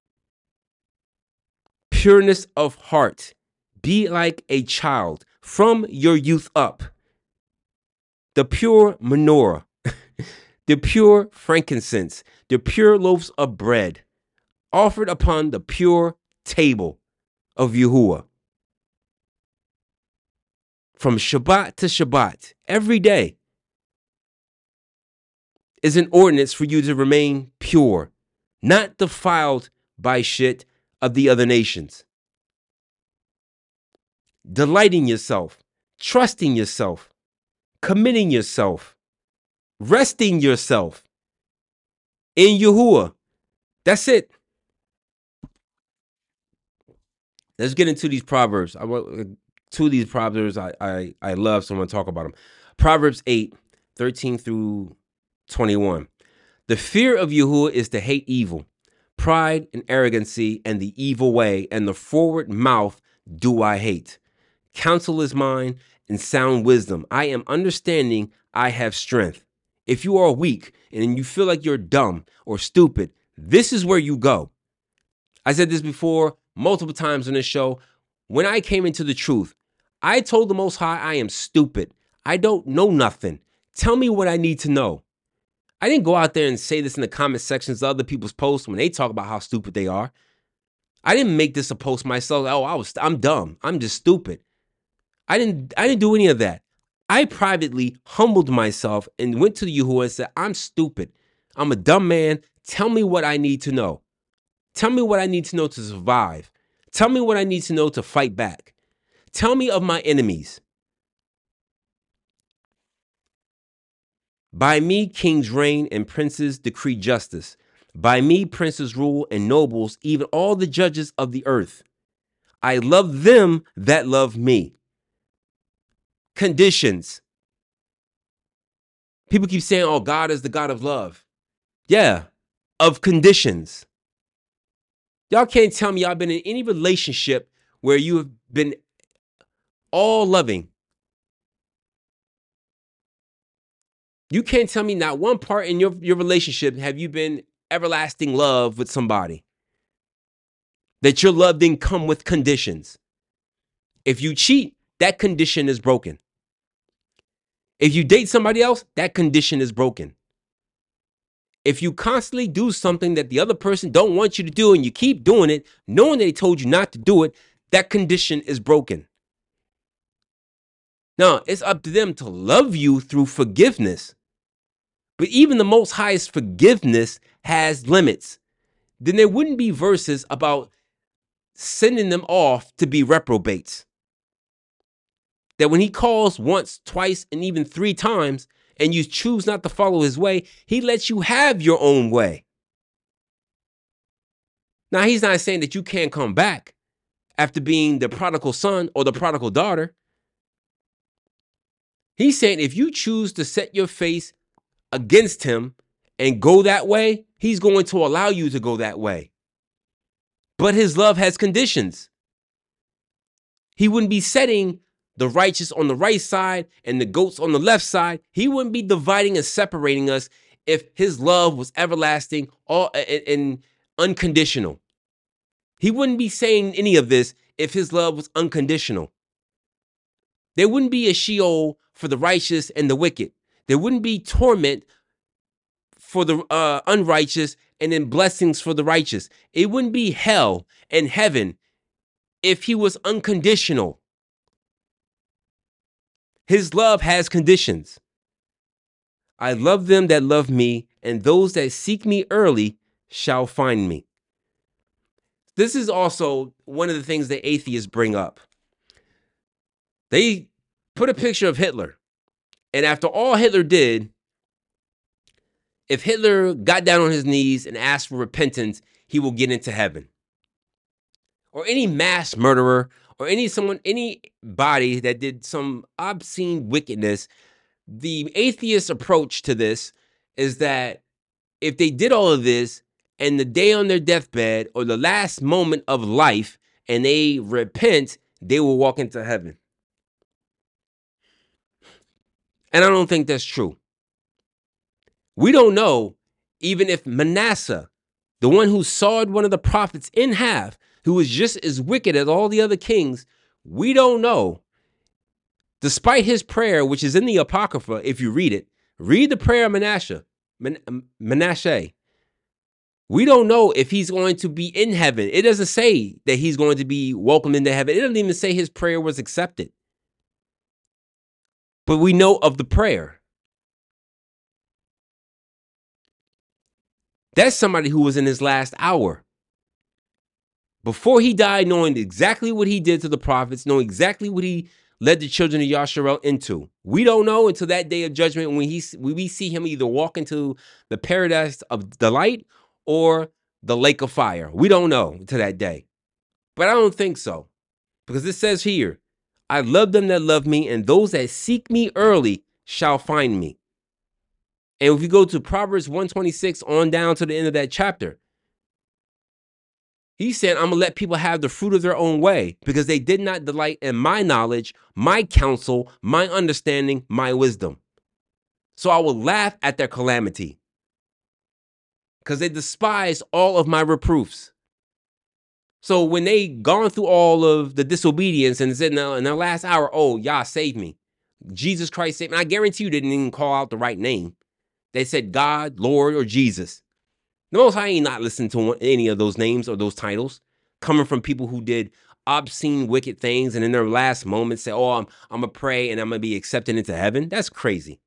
Pureness of heart. Be like a child from your youth up. The pure menorah, the pure frankincense, the pure loaves of bread, offered upon the pure table of Yahuwah. From Shabbat to Shabbat, every day, is an ordinance for you to remain pure, not defiled by shit of the other nations. Delighting yourself, trusting yourself, committing yourself, resting yourself in Yahuwah. That's it. Let's get into these proverbs. I want two of these proverbs I, I, I love, so I'm going to talk about them. Proverbs eight, thirteen through twenty-one. "The fear of Yahuwah is to hate evil, pride and arrogancy and the evil way, and the forward mouth do I hate. Counsel is mine and sound wisdom. I am understanding, I have strength." If you are weak and you feel like you're dumb or stupid, this is where you go. I said this before multiple times on this show. When I came into the truth, I told the Most High, I am stupid. I don't know nothing. Tell me what I need to know. I didn't go out there and say this in the comment sections of other people's posts when they talk about how stupid they are. I didn't make this a post myself. Oh, I was, I'm dumb. I'm just stupid. I didn't, I didn't do any of that. I privately humbled myself and went to the Yahuwah and said, I'm stupid. I'm a dumb man. Tell me what I need to know. Tell me what I need to know to survive. Tell me what I need to know to fight back. Tell me of my enemies. By me, kings reign and princes decree justice. By me, princes rule and nobles, even all the judges of the earth. I love them that love me. Conditions. People keep saying, oh, God is the God of love. Yeah, of conditions. Y'all can't tell me y'all been in any relationship where you have been all loving. You can't tell me not one part in your, your relationship have you been everlasting love with somebody. That your love didn't come with conditions. If you cheat, that condition is broken. If you date somebody else, that condition is broken. If you constantly do something that the other person don't want you to do and you keep doing it, knowing they told you not to do it, that condition is broken. Now, it's up to them to love you through forgiveness. But even the Most High's forgiveness has limits. Then there wouldn't be verses about sending them off to be reprobates. That when he calls once, twice, and even three times, and you choose not to follow his way, he lets you have your own way. Now, he's not saying that you can't come back after being the prodigal son or the prodigal daughter. He's saying if you choose to set your face against him and go that way, he's going to allow you to go that way. But his love has conditions. He wouldn't be setting the righteous on the right side and the goats on the left side. He wouldn't be dividing and separating us if his love was everlasting or and unconditional. He wouldn't be saying any of this if his love was unconditional. There wouldn't be a Sheol for the righteous and the wicked. There wouldn't be torment for the uh, unrighteous and then blessings for the righteous. It wouldn't be hell and heaven if he was unconditional. His love has conditions. I love them that love me, and those that seek me early shall find me. This is also one of the things that atheists bring up. They put a picture of Hitler, and after all Hitler did, if Hitler got down on his knees and asked for repentance, he will get into heaven. Or any mass murderer, or any someone, anybody that did some obscene wickedness, the atheist approach to this is that if they did all of this and the day on their deathbed or the last moment of life and they repent, they will walk into heaven. And I don't think that's true. We don't know even if Manasseh, the one who sawed one of the prophets in half, who was just as wicked as all the other kings, we don't know. Despite his prayer, which is in the Apocrypha, if you read it, read the prayer of Manasseh, Man- Manasseh. We don't know if he's going to be in heaven. It doesn't say that he's going to be welcomed into heaven. It doesn't even say his prayer was accepted. But we know of the prayer. That's somebody who was in his last hour. Before he died, knowing exactly what he did to the prophets, knowing exactly what he led the children of Yasharel into. We don't know until that day of judgment when, he, when we see him either walk into the paradise of delight or the lake of fire. We don't know until that day. But I don't think so. Because it says here, I love them that love me, and those that seek me early shall find me. And if you go to Proverbs one twenty-six on down to the end of that chapter, he said, I'm going to let people have the fruit of their own way because they did not delight in my knowledge, my counsel, my understanding, my wisdom. So I will laugh at their calamity because they despise all of my reproofs. So when they gone through all of the disobedience and said in their last hour, oh, Yah, save me. Jesus Christ saved me. I guarantee you they didn't even call out the right name. They said God, Lord, or Jesus. The Most High ain't not listening to any of those names or those titles coming from people who did obscene, wicked things and in their last moments say, oh, I'm, I'm going to pray and I'm going to be accepted into heaven. That's crazy.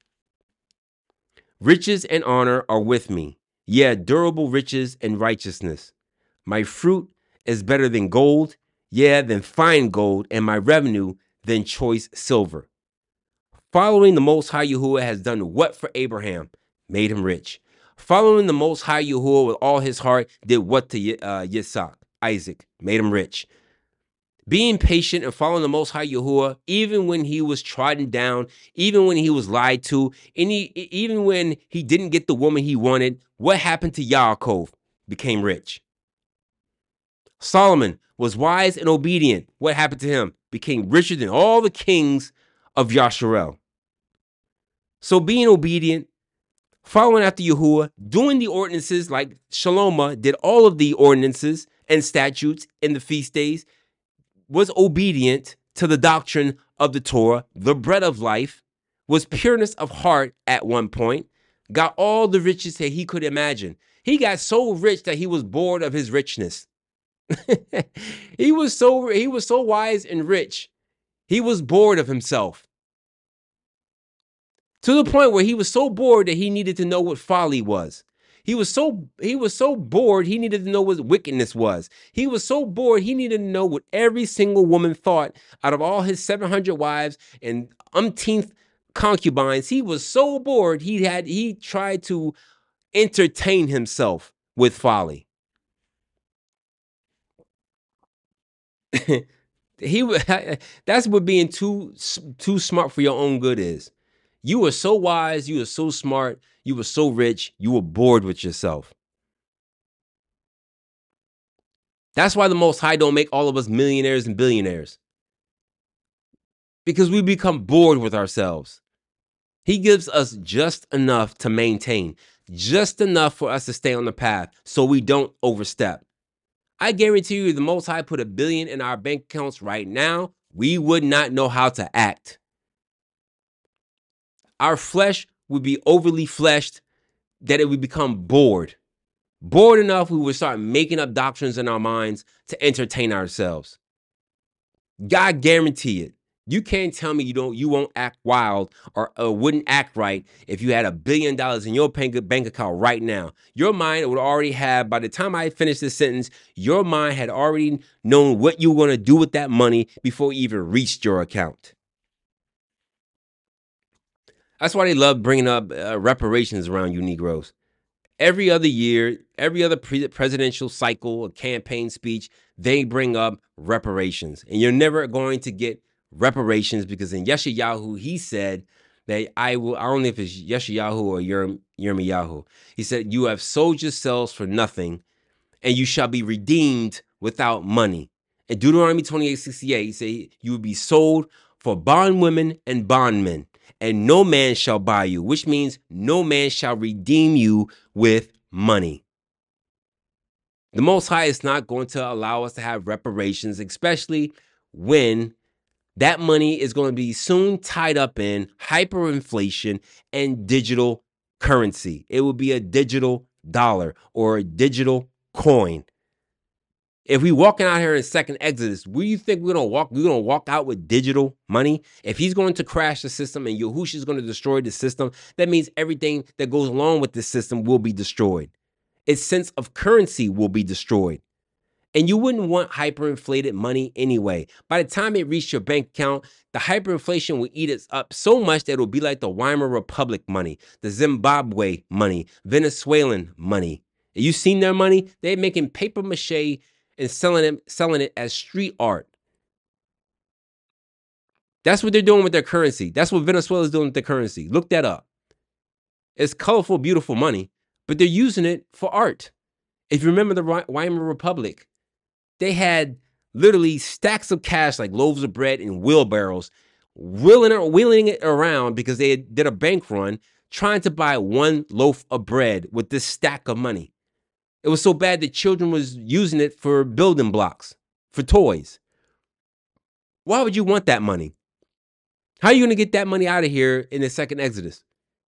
Riches and honor are with me. Yeah, durable riches and righteousness. My fruit is better than gold, yeah, than fine gold, and my revenue than choice silver. Following the Most High Yahuwah has done what for Abraham? Made him rich. Following the Most High Yahuwah with all his heart did what to uh, Yitzhak, Isaac? Made him rich. Being patient and following the Most High Yahuwah, even when he was trodden down, even when he was lied to, and he, even when he didn't get the woman he wanted, what happened to Yaakov? Became rich. Solomon was wise and obedient. What happened to him? Became richer than all the kings of Yasharel. So being obedient, following after Yahuwah, doing the ordinances like Shalomah did all of the ordinances and statutes in the feast days, was obedient to the doctrine of the Torah, the bread of life, was pureness of heart at one point, got all the riches that he could imagine. He got so rich that he was bored of his richness. he was so he was so wise and rich. He was bored of himself. To the point where he was so bored that he needed to know what folly was. He was so he was so bored he needed to know what wickedness was. He was so bored he needed to know what every single woman thought out of all his seven hundred wives and umpteenth concubines. He was so bored he had he tried to entertain himself with folly. he that's what being too too smart for your own good is. You were so wise, you were so smart, you were so rich, you were bored with yourself. That's why the Most High don't make all of us millionaires and billionaires. Because we become bored with ourselves. He gives us just enough to maintain, just enough for us to stay on the path so we don't overstep. I guarantee you the Most High put a billion in our bank accounts right now, we would not know how to act. Our flesh would be overly fleshed that it would become bored. Bored enough, we would start making up doctrines in our minds to entertain ourselves. God guarantee it. You can't tell me you don't, you won't act wild or uh, wouldn't act right if you had a billion dollars in your bank account right now. Your mind would already have, by the time I finish this sentence, your mind had already known what you were going to do with that money before it even reached your account. That's why they love bringing up uh, reparations around you Negroes. Every other year, every other pre- presidential cycle, a campaign speech, they bring up reparations. And you're never going to get reparations because in Yeshayahu, he said that I will, I don't know if it's Yeshayahu or Yirmiyahu. He said, you have sold yourselves for nothing, and you shall be redeemed without money. In Deuteronomy twenty-eight sixty-eight, he said, you will be sold for bondwomen and bondmen, and no man shall buy you, which means no man shall redeem you with money. The Most High is not going to allow us to have reparations, especially when that money is going to be soon tied up in hyperinflation and digital currency. It will be a digital dollar or a digital coin. If we walking out here in second Exodus, where you think we're gonna walk? We're gonna walk out with digital money? If he's going to crash the system and Yahushua is going to destroy the system, that means everything that goes along with this system will be destroyed. Its sense of currency will be destroyed. And you wouldn't want hyperinflated money anyway. By the time it reached your bank account, the hyperinflation will eat it up so much that it'll be like the Weimar Republic money, the Zimbabwe money, Venezuelan money. You seen their money? They're making paper mache and selling it, selling it as street art. That's what they're doing with their currency. That's what Venezuela is doing with their currency. Look that up. It's colorful, beautiful money, but they're using it for art. If you remember the Weimar Republic, they had literally stacks of cash like loaves of bread in wheelbarrows, wheeling it, wheeling it around because they did a bank run trying to buy one loaf of bread with this stack of money. It was so bad that children was using it for building blocks, for toys. Why would you want that money? How are you going to get that money out of here in the second Exodus?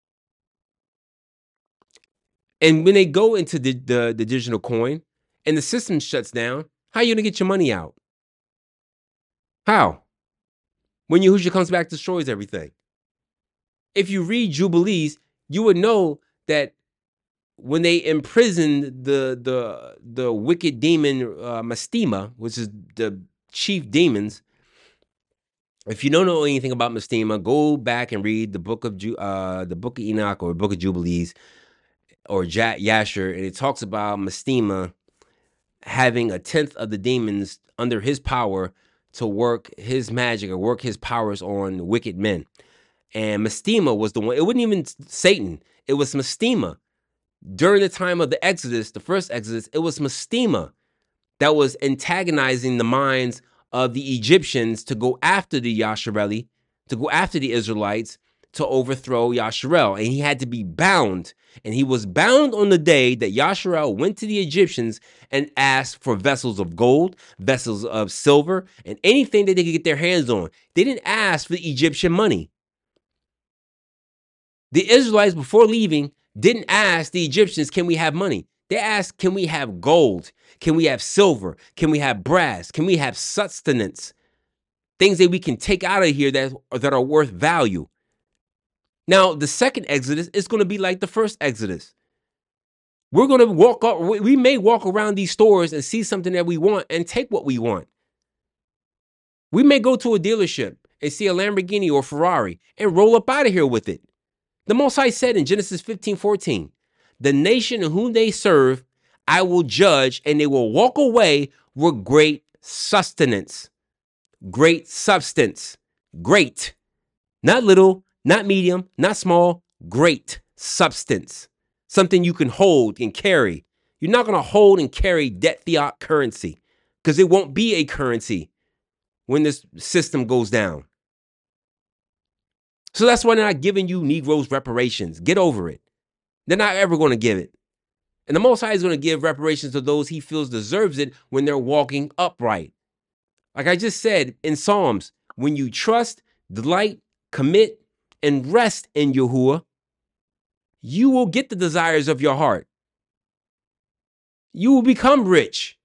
And when they go into the, the, the digital coin and the system shuts down, how are you going to get your money out? How? When Yahushua comes back, destroys everything. If you read Jubilees, you would know that when they imprisoned the the the wicked demon uh, Mastema, which is the chief demons, if you don't know anything about Mastema, go back and read the book of Ju- uh, the book of Enoch or book of Jubilees or ja- Yasher, and it talks about Mastema having a tenth of the demons under his power to work his magic or work his powers on wicked men. And Mastema was the one. It wasn't even Satan. It was Mastema. During the time of the Exodus, the first Exodus, it was Mastema that was antagonizing the minds of the Egyptians to go after the Yashareli, to go after the Israelites, to overthrow Yasharel. And he had to be bound. And he was bound on the day that Yasharel went to the Egyptians and asked for vessels of gold, vessels of silver, and anything that they could get their hands on. They didn't ask for the Egyptian money. The Israelites, before leaving, didn't ask the Egyptians, can we have money? They asked, can we have gold? Can we have silver? Can we have brass? Can we have sustenance? Things that we can take out of here that, that are worth value. Now, the second Exodus is going to be like the first Exodus. We're going to walk up, we may walk around these stores and see something that we want and take what we want. We may go to a dealership and see a Lamborghini or Ferrari and roll up out of here with it. The Most High said in Genesis fifteen fourteen, the nation in whom they serve, I will judge, and they will walk away with great sustenance, great substance, great, not little, not medium, not small, great substance, something you can hold and carry. You're not going to hold and carry debt fiat currency because it won't be a currency when this system goes down. So that's why they're not giving you Negroes reparations. Get over it. They're not ever going to give it. And the Most High is going to give reparations to those he feels deserves it when they're walking upright. Like I just said in Psalms, when you trust, delight, commit, and rest in Yahuwah, you will get the desires of your heart. You will become rich.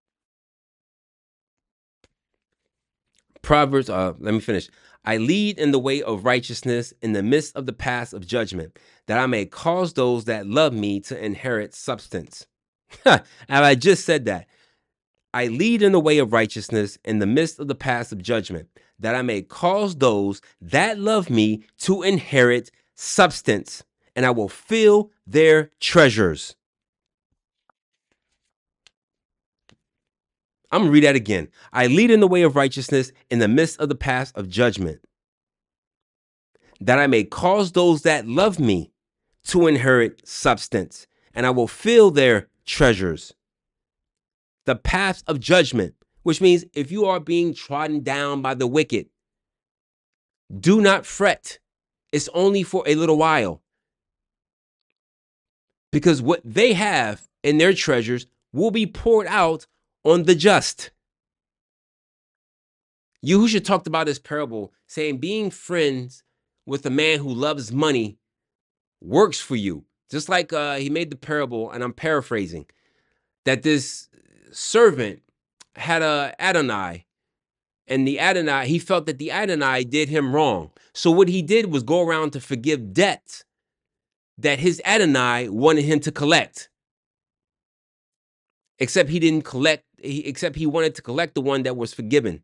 Proverbs, uh, let me finish. I lead in the way of righteousness in the midst of the paths of judgment, that I may cause those that love me to inherit substance. And I just said that. I lead in the way of righteousness in the midst of the paths of judgment, that I may cause those that love me to inherit substance, and I will fill their treasures. I'm going to read that again. I lead in the way of righteousness in the midst of the paths of judgment, that I may cause those that love me to inherit substance, and I will fill their treasures. The path of judgment, which means if you are being trodden down by the wicked, do not fret. It's only for a little while. Because what they have in their treasures will be poured out on the just. Yahushua talked about this parable, saying being friends with a man who loves money works for you. Just like uh, he made the parable, and I'm paraphrasing, that this servant had a Adonai, and the Adonai, he felt that the Adonai did him wrong. So what he did was go around to forgive debts that his Adonai wanted him to collect. Except he didn't collect, he, except he wanted to collect the one that was forgiven.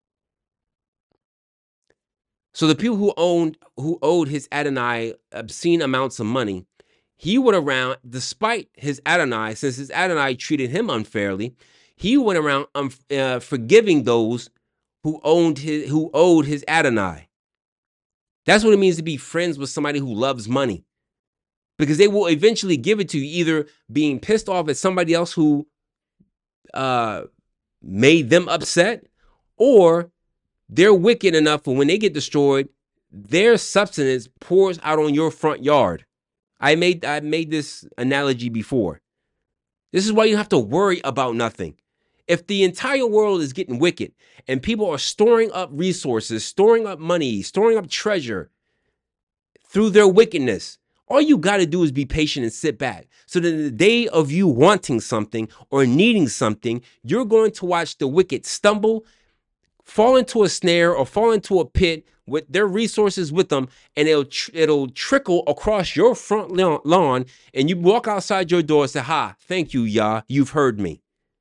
So the people who owned, who owed his Adonai obscene amounts of money, he went around, despite his Adonai, since his Adonai treated him unfairly, he went around um, uh, forgiving those who owned his, who owed his Adonai. That's what it means to be friends with somebody who loves money, because they will eventually give it to you, either being pissed off at somebody else who uh, made them upset, or they're wicked enough for when they get destroyed, their substance pours out on your front yard. I made I made this analogy before. This is why you don't have to worry about nothing. If the entire world is getting wicked and people are storing up resources, storing up money, storing up treasure through their wickedness, all you got to do is be patient and sit back. So that in the day of you wanting something or needing something, you're going to watch the wicked stumble, fall into a snare, or fall into a pit with their resources with them, and it'll tr- it'll trickle across your front lawn, and you walk outside your door and say, "Ha, thank you, Yah, you've heard me."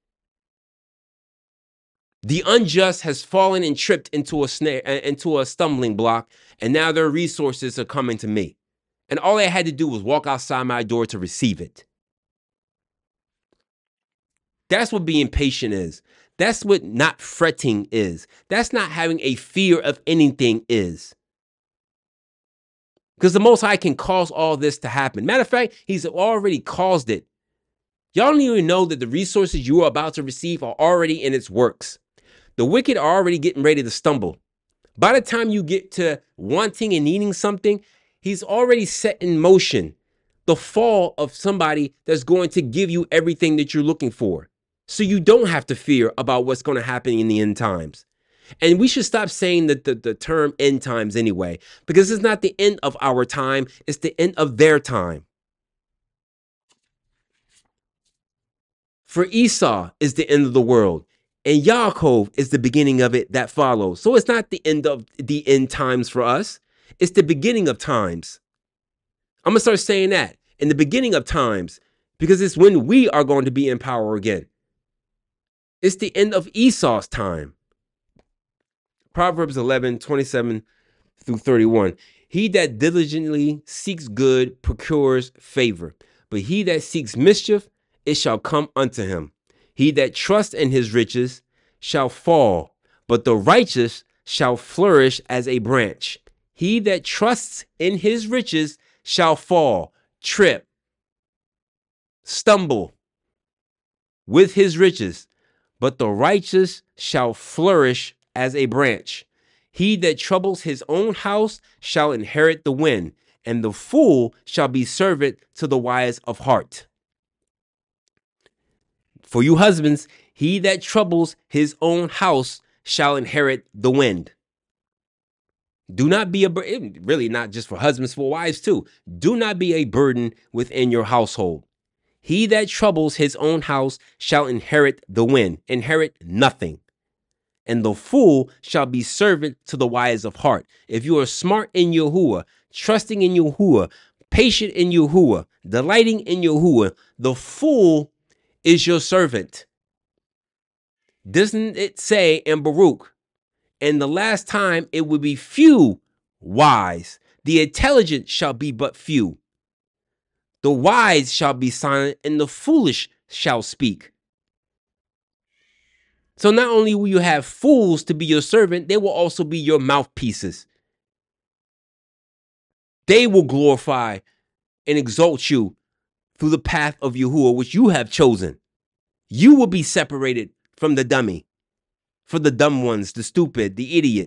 The unjust has fallen and tripped into a snare, into a stumbling block, and now their resources are coming to me. And all I had to do was walk outside my door to receive it. That's what being patient is. That's what not fretting is. That's not having a fear of anything is. Because the Most High can cause all this to happen. Matter of fact, he's already caused it. Y'all don't even know that the resources you are about to receive are already in its works. The wicked are already getting ready to stumble. By the time you get to wanting and needing something, he's already set in motion the fall of somebody that's going to give you everything that you're looking for. So you don't have to fear about what's going to happen in the end times. And we should stop saying that the, the term end times anyway, because it's not the end of our time, it's the end of their time. For Esau is the end of the world, and Yaakov is the beginning of it that follows. So it's not the end of the end times for us. It's the beginning of times. I'm going to start saying that, in the beginning of times, because it's when we are going to be in power again. It's the end of Esau's time. Proverbs eleven, twenty-seven through thirty-one. He that diligently seeks good procures favor, but he that seeks mischief, it shall come unto him. He that trusts in his riches shall fall, but the righteous shall flourish as a branch. He that trusts in his riches shall fall, trip, stumble with his riches, but the righteous shall flourish as a branch. He that troubles his own house shall inherit the wind, and the fool shall be servant to the wise of heart. For you husbands, he that troubles his own house shall inherit the wind. Do not be a burden, really not just for husbands, for wives too. Do not be a burden within your household. He that troubles his own house shall inherit the wind, inherit nothing. And the fool shall be servant to the wise of heart. If you are smart in Yahuwah, trusting in Yahuwah, patient in Yahuwah, delighting in Yahuwah, the fool is your servant. Doesn't it say in Baruch, and the last time it will be few wise, the intelligent shall be but few. The wise shall be silent, and the foolish shall speak. So not only will you have fools to be your servant, they will also be your mouthpieces. They will glorify and exalt you through the path of Yahuwah, which you have chosen. You will be separated from the dummy, for the dumb ones, the stupid, the idiot.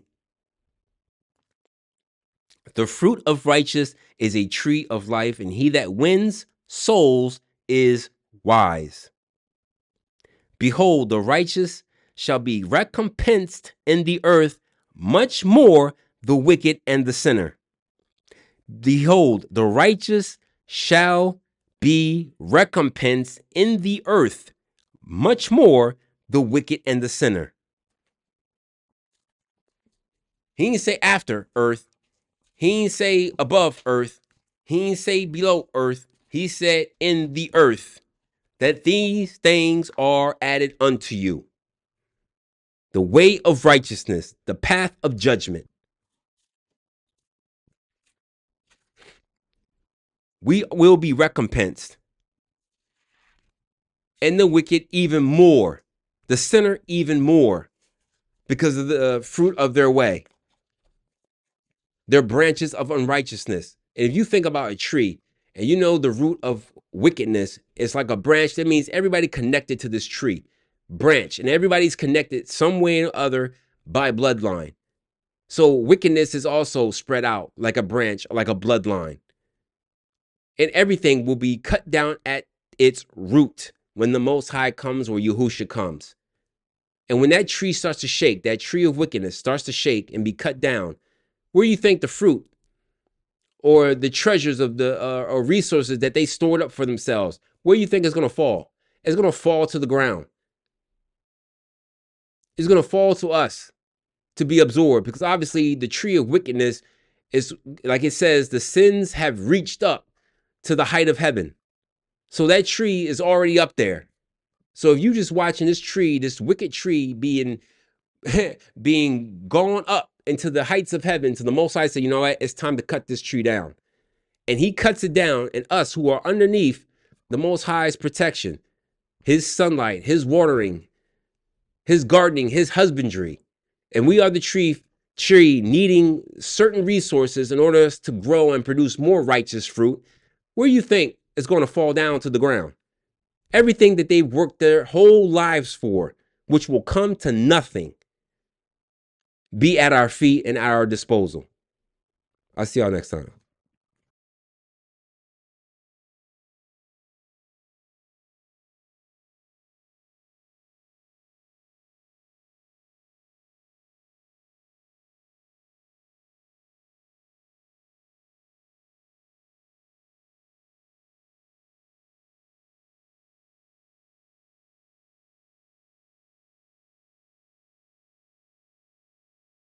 The fruit of righteous is a tree of life, and he that wins souls is wise. Behold, the righteous shall be recompensed in the earth, much more the wicked and the sinner. Behold, the righteous shall be recompensed in the earth, much more the wicked and the sinner. He didn't say after earth. He didn't say above earth. He didn't say below earth. He said in the earth, that these things are added unto you. The way of righteousness, the path of judgment. We will be recompensed. And the wicked even more. The sinner even more. Because of the fruit of their way. They're branches of unrighteousness. And if you think about a tree, and you know the root of wickedness is like a branch, that means everybody connected to this tree. Branch. And everybody's connected some way or other by bloodline. So wickedness is also spread out like a branch, like a bloodline. And everything will be cut down at its root when the Most High comes or Yahusha comes. And when that tree starts to shake, that tree of wickedness starts to shake and be cut down, where do you think the fruit or the treasures of the uh, or resources that they stored up for themselves, where do you think it's going to fall? It's going to fall to the ground. It's going to fall to us to be absorbed, because obviously the tree of wickedness is, like it says, the sins have reached up to the height of heaven. So that tree is already up there. So if you just watching this tree, this wicked tree being being gone up into the heights of heaven, to the Most High say, you know what, it's time to cut this tree down. And he cuts it down, and us who are underneath the Most High's protection, his sunlight, his watering, his gardening, his husbandry, and we are the tree tree needing certain resources in order to grow and produce more righteous fruit, where you think is going to fall down to the ground? Everything that they've worked their whole lives for, which will come to nothing, be at our feet and at our disposal. I'll see y'all next time.